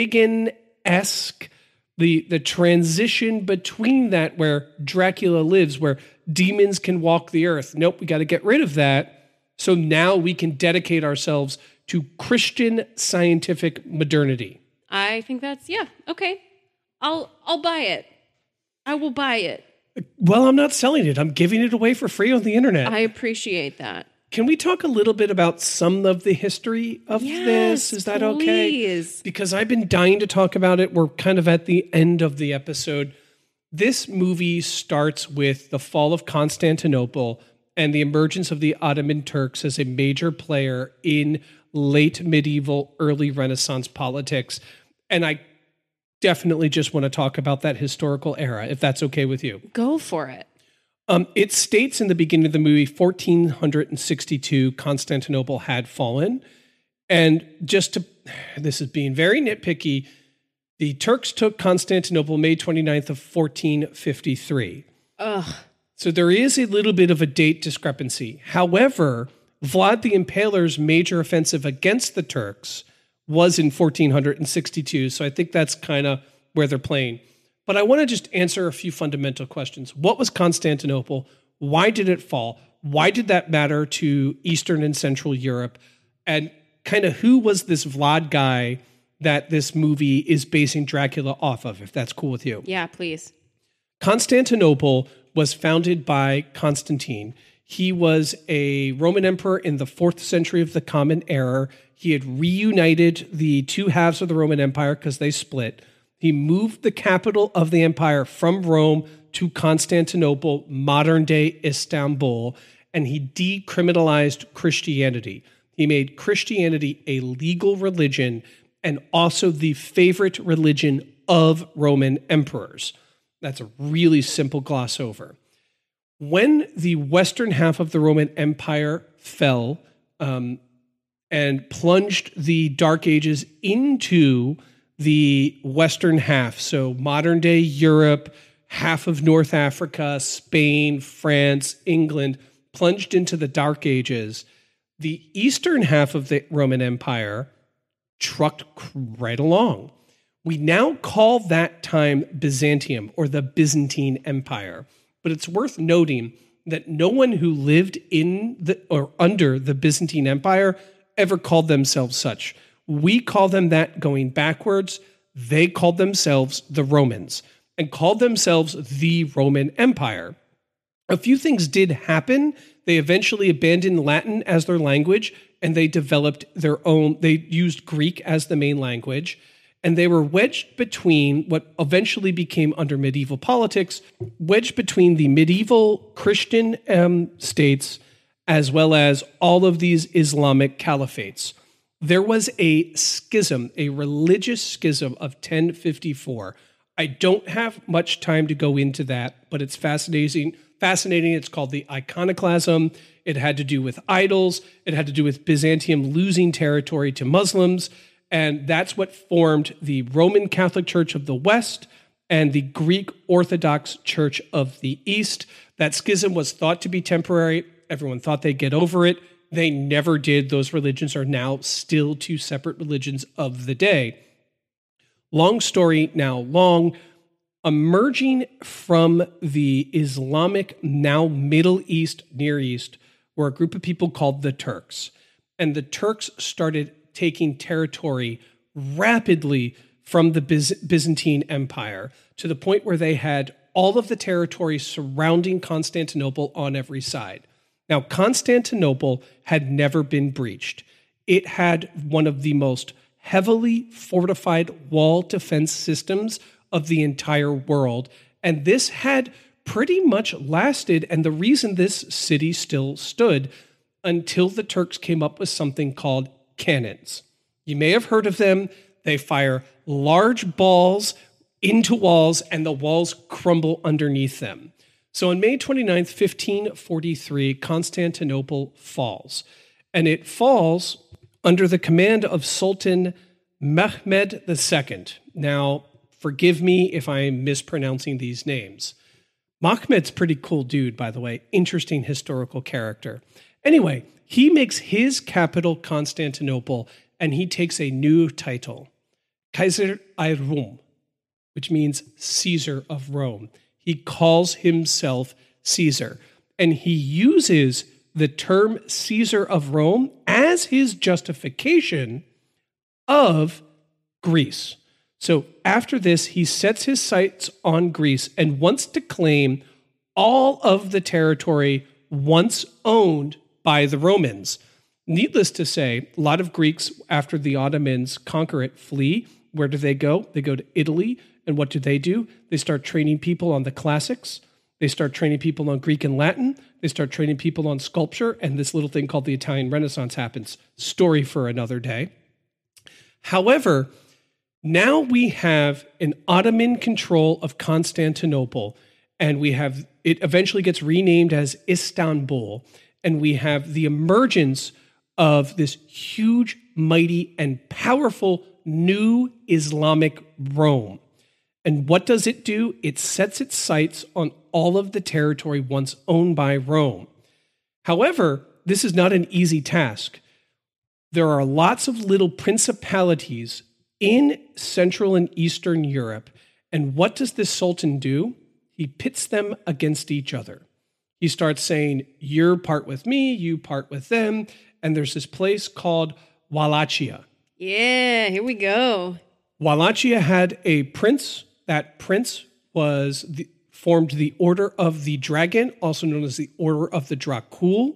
pagan-esque, the, the transition between that where Dracula lives, where demons can walk the earth. Nope, we got to get rid of that. So now we can dedicate ourselves to Christian scientific modernity. I think that's, yeah, okay. I'll I'll buy it. I will buy it. Well, I'm not selling it. I'm giving it away for free on the internet. I appreciate that. Can we talk a little bit about some of the history of yes, this? Is that please. okay? Because I've been dying to talk about it. We're kind of at the end of the episode. This movie starts with the fall of Constantinople and the emergence of the Ottoman Turks as a major player in late medieval, early Renaissance politics. And I definitely just want to talk about that historical era, if that's okay with you. Go for it. Um, it states in the beginning of the movie, fourteen sixty-two, Constantinople had fallen. And just to, this is being very nitpicky, the Turks took Constantinople May twenty-ninth of fourteen fifty-three. Ugh. So there is a little bit of a date discrepancy. However, Vlad the Impaler's major offensive against the Turks was in fourteen sixty-two. So I think that's kind of where they're playing. But I want to just answer a few fundamental questions. What was Constantinople? Why did it fall? Why did that matter to Eastern and Central Europe? And kind of who was this Vlad guy that this movie is basing Dracula off of, if that's cool with you? Yeah, please. Constantinople was founded by Constantine. He was a Roman emperor in the fourth century of the Common Era. He had reunited the two halves of the Roman Empire because they split. He moved the capital of the empire from Rome to Constantinople, modern-day Istanbul, and he decriminalized Christianity. He made Christianity a legal religion and also the favorite religion of Roman emperors. That's a really simple gloss over. When the western half of the Roman Empire fell um, and plunged the Dark Ages into the western half, so modern-day Europe, half of North Africa, Spain, France, England, plunged into the Dark Ages, the eastern half of the Roman Empire trucked right along. We now call that time Byzantium, or the Byzantine Empire. But it's worth noting that no one who lived in the or under the Byzantine Empire ever called themselves such. We call them that going backwards. They called themselves the Romans and called themselves the Roman Empire. A few things did happen. They eventually abandoned Latin as their language, and they developed their own, they used Greek as the main language, and they were wedged between what eventually became under medieval politics, wedged between the medieval Christian um, states as well as all of these Islamic caliphates. there was a schism, a religious schism of ten fifty-four. I don't have much time to go into that, but it's fascinating. Fascinating. It's called the iconoclasm. It had to do with idols. It had to do with Byzantium losing territory to Muslims. And that's what formed the Roman Catholic Church of the West and the Greek Orthodox Church of the East. That schism was thought to be temporary. Everyone thought they'd get over it. They never did. Those religions are now still two separate religions of the day. Long story now long. Emerging from the Islamic, now Middle East, Near East, were a group of people called the Turks. And the Turks started taking territory rapidly from the Byz- Byzantine Empire to the point where they had all of the territory surrounding Constantinople on every side. Now, Constantinople had never been breached. It had one of the most heavily fortified wall defense systems of the entire world. And this had pretty much lasted, and the reason this city still stood until the Turks came up with something called cannons. You may have heard of them. They fire large balls into walls, and the walls crumble underneath them. So on May twenty-ninth, fifteen forty-three, Constantinople falls. And it falls under the command of Sultan Mehmed the Second. Now, forgive me if I'm mispronouncing these names. Mehmed's a pretty cool dude, by the way. Interesting historical character. Anyway, he makes his capital Constantinople, and he takes a new title, Kaiser i Rum, which means Caesar of Rome. He calls himself Caesar, and he uses the term Caesar of Rome as his justification of Greece. So after this, he sets his sights on Greece and wants to claim all of the territory once owned by the Romans. Needless to say, a lot of Greeks, after the Ottomans conquer it, flee. Where do they go? They go to Italy. And what do they do? They start training people on the classics. They start training people on Greek and Latin. They start training people on sculpture. And this little thing called the Italian Renaissance happens. Story for another day. However, now we have an Ottoman control of Constantinople, and we have it eventually gets renamed as Istanbul, and we have the emergence of this huge, mighty, and powerful new Islamic Rome. And what does it do? It sets its sights on all of the territory once owned by Rome. However, this is not an easy task. There are lots of little principalities in Central and Eastern Europe. And what does this sultan do? He pits them against each other. He starts saying, you're part with me, you part with them. And there's this place called Wallachia. Yeah, here we go. Wallachia had a prince. That prince was the, formed the Order of the Dragon, also known as the Order of the Dracul.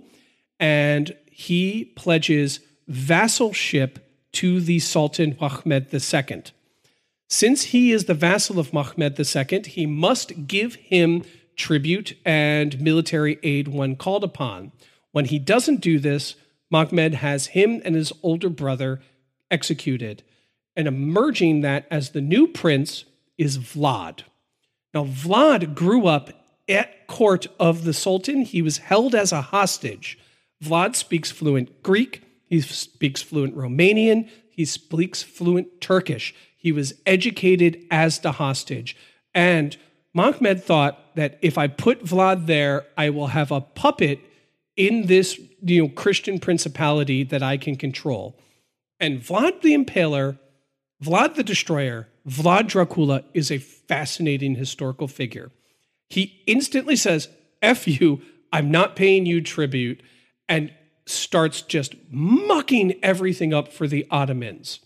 And he pledges vassalship to the Sultan Mehmed the Second. Since he is the vassal of Mehmed the Second, he must give him tribute and military aid when called upon. When he doesn't do this, Mehmed has him and his older brother executed. And emerging that as the new prince is Vlad. Now, Vlad grew up at court of the Sultan. He was held as a hostage. Vlad speaks fluent Greek. He speaks fluent Romanian. He speaks fluent Turkish. He was educated as the hostage. And Mehmed thought that if I put Vlad there, I will have a puppet in this, you know, Christian principality that I can control. And Vlad the Impaler, Vlad the Destroyer, Vlad Dracula is a fascinating historical figure. He instantly says, F you, I'm not paying you tribute, and starts just mucking everything up for the Ottomans.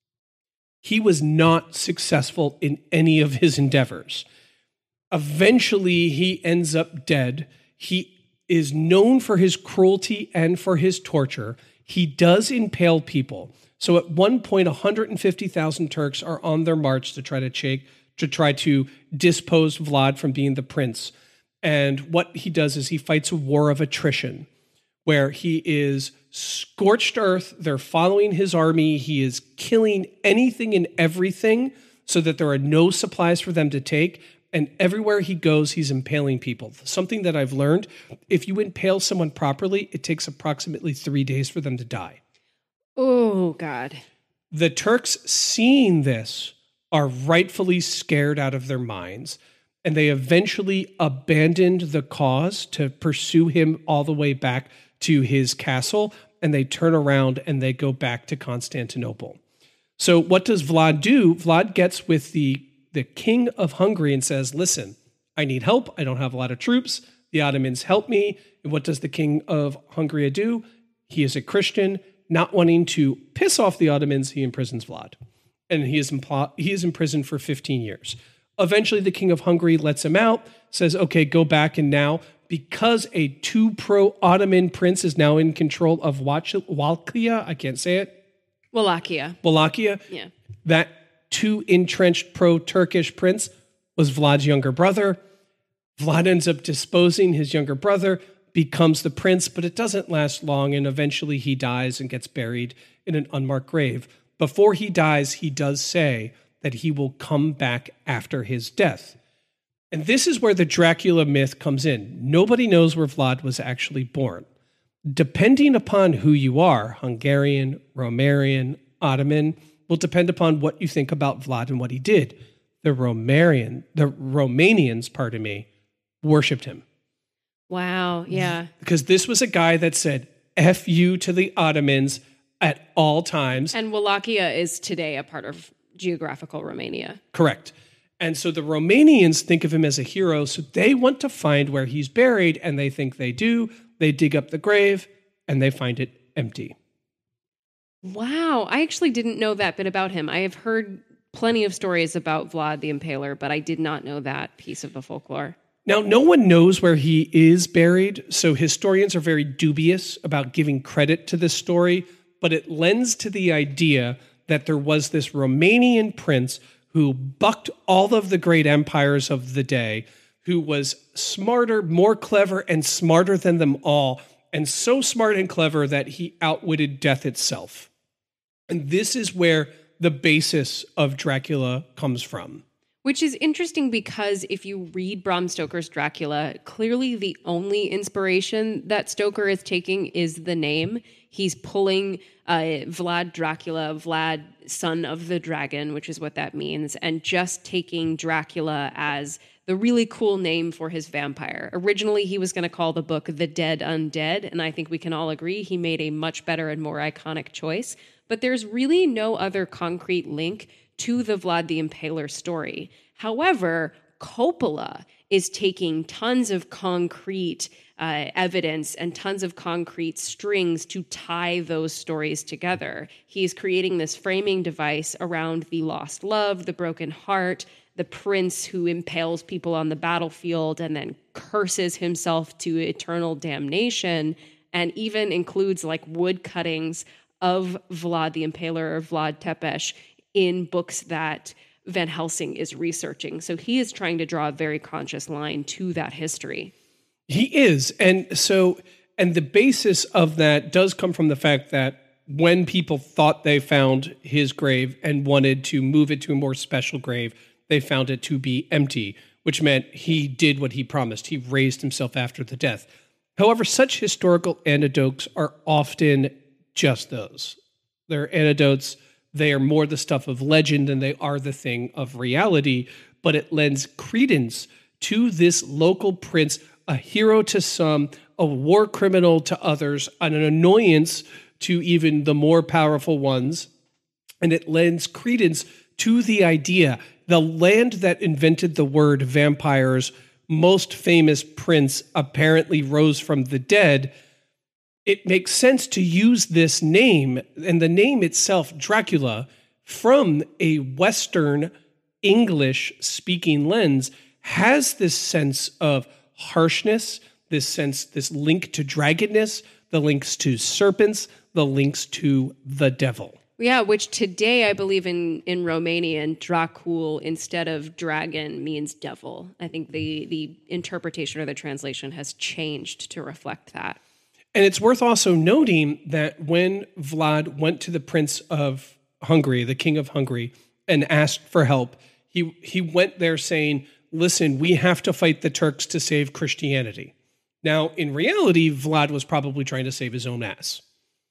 He was not successful in any of his endeavors. Eventually, he ends up dead. He is known for his cruelty and for his torture. He does impale people. So at one point, one hundred fifty thousand Turks are on their march to try to take, to try to dispose Vlad from being the prince. And what he does is he fights a war of attrition, where he is scorched earth. They're following his army. He is killing anything and everything so that there are no supplies for them to take. And everywhere he goes, he's impaling people. Something that I've learned, if you impale someone properly, it takes approximately three days for them to die. Oh, God. The Turks, seeing this, are rightfully scared out of their minds. And they eventually abandoned the cause to pursue him all the way back to his castle. And they turn around and they go back to Constantinople. So what does Vlad do? Vlad gets with the the king of Hungary and says, listen, I need help. I don't have a lot of troops. The Ottomans help me. And what does the king of Hungary do? He is a Christian, not wanting to piss off the Ottomans. He imprisons Vlad. And he is, impl- he is imprisoned for fifteen years. Eventually, the king of Hungary lets him out, says, okay, go back. And now, because a too pro-Ottoman prince is now in control of Wallachia, I can't say it. Wallachia. Wallachia. Yeah. That too entrenched pro-Turkish prince was Vlad's younger brother. Vlad ends up disposing his younger brother, becomes the prince, but it doesn't last long, and eventually he dies and gets buried in an unmarked grave. Before he dies, he does say that he will come back after his death. And this is where the Dracula myth comes in. Nobody knows where Vlad was actually born. Depending upon who you are, Hungarian, Romanian, Ottoman, will depend upon what you think about Vlad and what he did. The Romanian, the Romanians, pardon me, worshipped him. Wow, yeah. Because this was a guy that said, F you to the Ottomans at all times. And Wallachia is today a part of geographical Romania. Correct. And so the Romanians think of him as a hero, so they want to find where he's buried, and they think they do. They dig up the grave, and they find it empty. Wow, I actually didn't know that bit about him. I have heard plenty of stories about Vlad the Impaler, but I did not know that piece of the folklore. Now, no one knows where he is buried, so historians are very dubious about giving credit to this story, but it lends to the idea that there was this Romanian prince who bucked all of the great empires of the day, who was smarter, more clever, and smarter than them all, and so smart and clever that he outwitted death itself. And this is where the basis of Dracula comes from. Which is interesting because if you read Bram Stoker's Dracula, clearly the only inspiration that Stoker is taking is the name. He's pulling uh, Vlad Dracula, Vlad, son of the dragon, which is what that means, and just taking Dracula as the really cool name for his vampire. Originally, he was going to call the book The Dead Undead, and I think we can all agree he made a much better and more iconic choice. But there's really no other concrete link to the Vlad the Impaler story. However, Coppola is taking tons of concrete uh, evidence and tons of concrete strings to tie those stories together. He's creating this framing device around the lost love, the broken heart, the prince who impales people on the battlefield and then curses himself to eternal damnation, and even includes like wood cuttings of Vlad the Impaler or Vlad Tepes in books that Van Helsing is researching. So he is trying to draw a very conscious line to that history. He is. And so, and the basis of that does come from the fact that when people thought they found his grave and wanted to move it to a more special grave, they found it to be empty, which meant he did what he promised. He raised himself after the death. However, such historical anecdotes are often just those. They're anecdotes. They are more the stuff of legend than they are the thing of reality, but it lends credence to this local prince, a hero to some, a war criminal to others, and an annoyance to even the more powerful ones. And it lends credence to the idea, the land that invented the word vampires, most famous prince apparently rose from the dead. It makes sense to use this name and the name itself, Dracula, from a Western English-speaking lens, has this sense of harshness, this sense, this link to dragonness, the links to serpents, the links to the devil. Yeah, which today I believe in, in Romanian, Dracul instead of dragon means devil. I think the, the interpretation or the translation has changed to reflect that. And it's worth also noting that when Vlad went to the Prince of Hungary, the King of Hungary, and asked for help, he, he went there saying, listen, we have to fight the Turks to save Christianity. Now, in reality, Vlad was probably trying to save his own ass.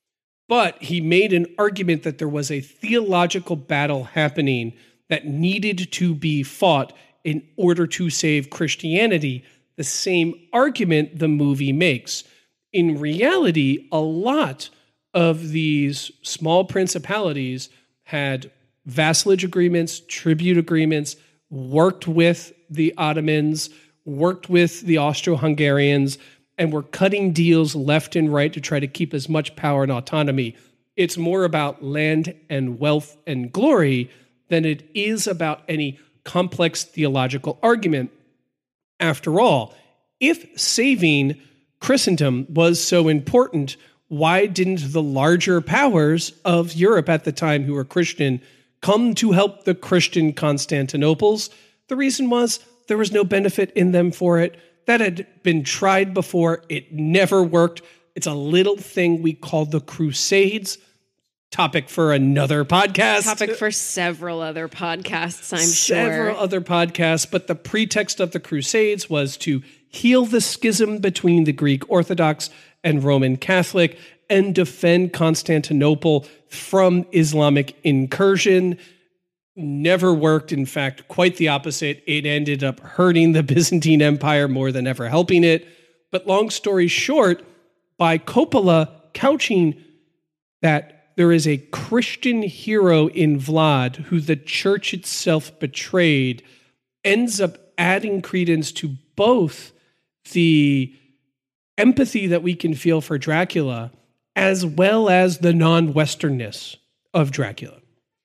But he made an argument that there was a theological battle happening that needed to be fought in order to save Christianity, the same argument the movie makes. In reality, a lot of these small principalities had vassalage agreements, tribute agreements, worked with the Ottomans, worked with the Austro-Hungarians, and were cutting deals left and right to try to keep as much power and autonomy. It's more about land and wealth and glory than it is about any complex theological argument. After all, if saving Christendom was so important, why didn't the larger powers of Europe at the time who were Christian come to help the Christian Constantinoples? The reason was there was no benefit in them for it. That had been tried before. It never worked. It's a little thing we call the Crusades. Topic for another podcast. Topic for several other podcasts, I'm several sure. Several other podcasts, but the pretext of the Crusades was to heal the schism between the Greek Orthodox and Roman Catholic and defend Constantinople from Islamic incursion. Never worked. In fact, quite the opposite. It ended up hurting the Byzantine Empire more than ever helping it. But long story short, by Coppola couching that there is a Christian hero in Vlad who the church itself betrayed, ends up adding credence to both the empathy that we can feel for Dracula as well as the non-Westernness of Dracula.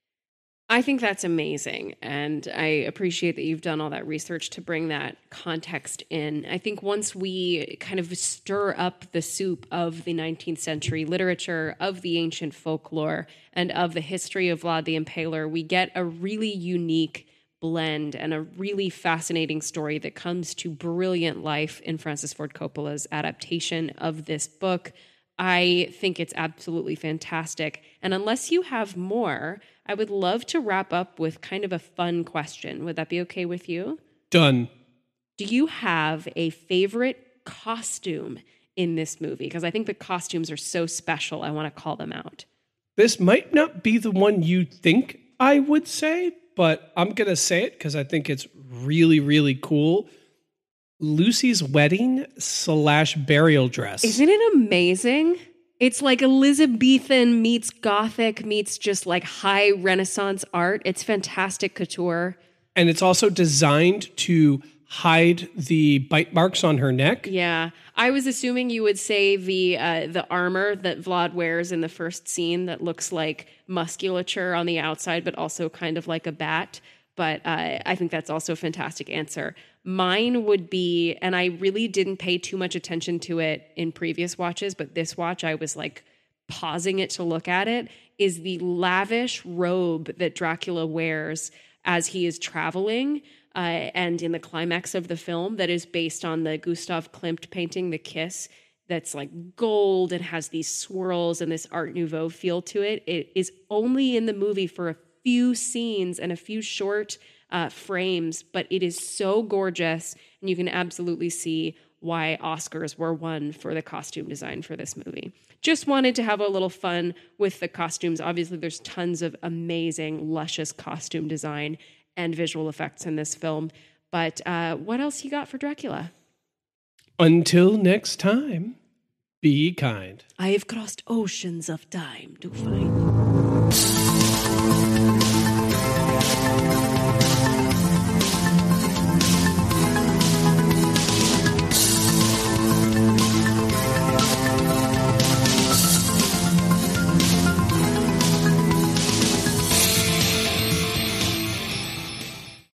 I think that's amazing, and I appreciate that you've done all that research to bring that context in. I think once we kind of stir up the soup of the nineteenth century literature, of the ancient folklore, and of the history of Vlad the Impaler, we get a really unique blend and a really fascinating story that comes to brilliant life in Francis Ford Coppola's adaptation of this book. I think it's absolutely fantastic. And unless you have more, I would love to wrap up with kind of a fun question. Would that be okay with you? Done. Do you have a favorite costume in this movie? Because I think the costumes are so special, I want to call them out. This might not be the one you think I would say, but I'm going to say it because I think it's really, really cool. Lucy's wedding slash burial dress. Isn't it amazing? It's like Elizabethan meets Gothic meets just like high Renaissance art. It's fantastic couture. And it's also designed to hide the bite marks on her neck. Yeah. I was assuming you would say the uh, the armor that Vlad wears in the first scene that looks like musculature on the outside, but also kind of like a bat. But uh, I think that's also a fantastic answer. Mine would be, and I really didn't pay too much attention to it in previous watches, but this watch I was like pausing it to look at it, is the lavish robe that Dracula wears as he is traveling uh, and in the climax of the film that is based on the Gustav Klimt painting, The Kiss, that's like gold and has these swirls and this Art Nouveau feel to it. It is only in the movie for a few scenes and a few short uh, frames, but it is so gorgeous, and you can absolutely see why Oscars were won for the costume design for this movie. Just wanted to have a little fun with the costumes. Obviously, there's tons of amazing, luscious costume design and visual effects in this film. But uh, what else you got for Dracula? Until next time, be kind. I have crossed oceans of time to find you.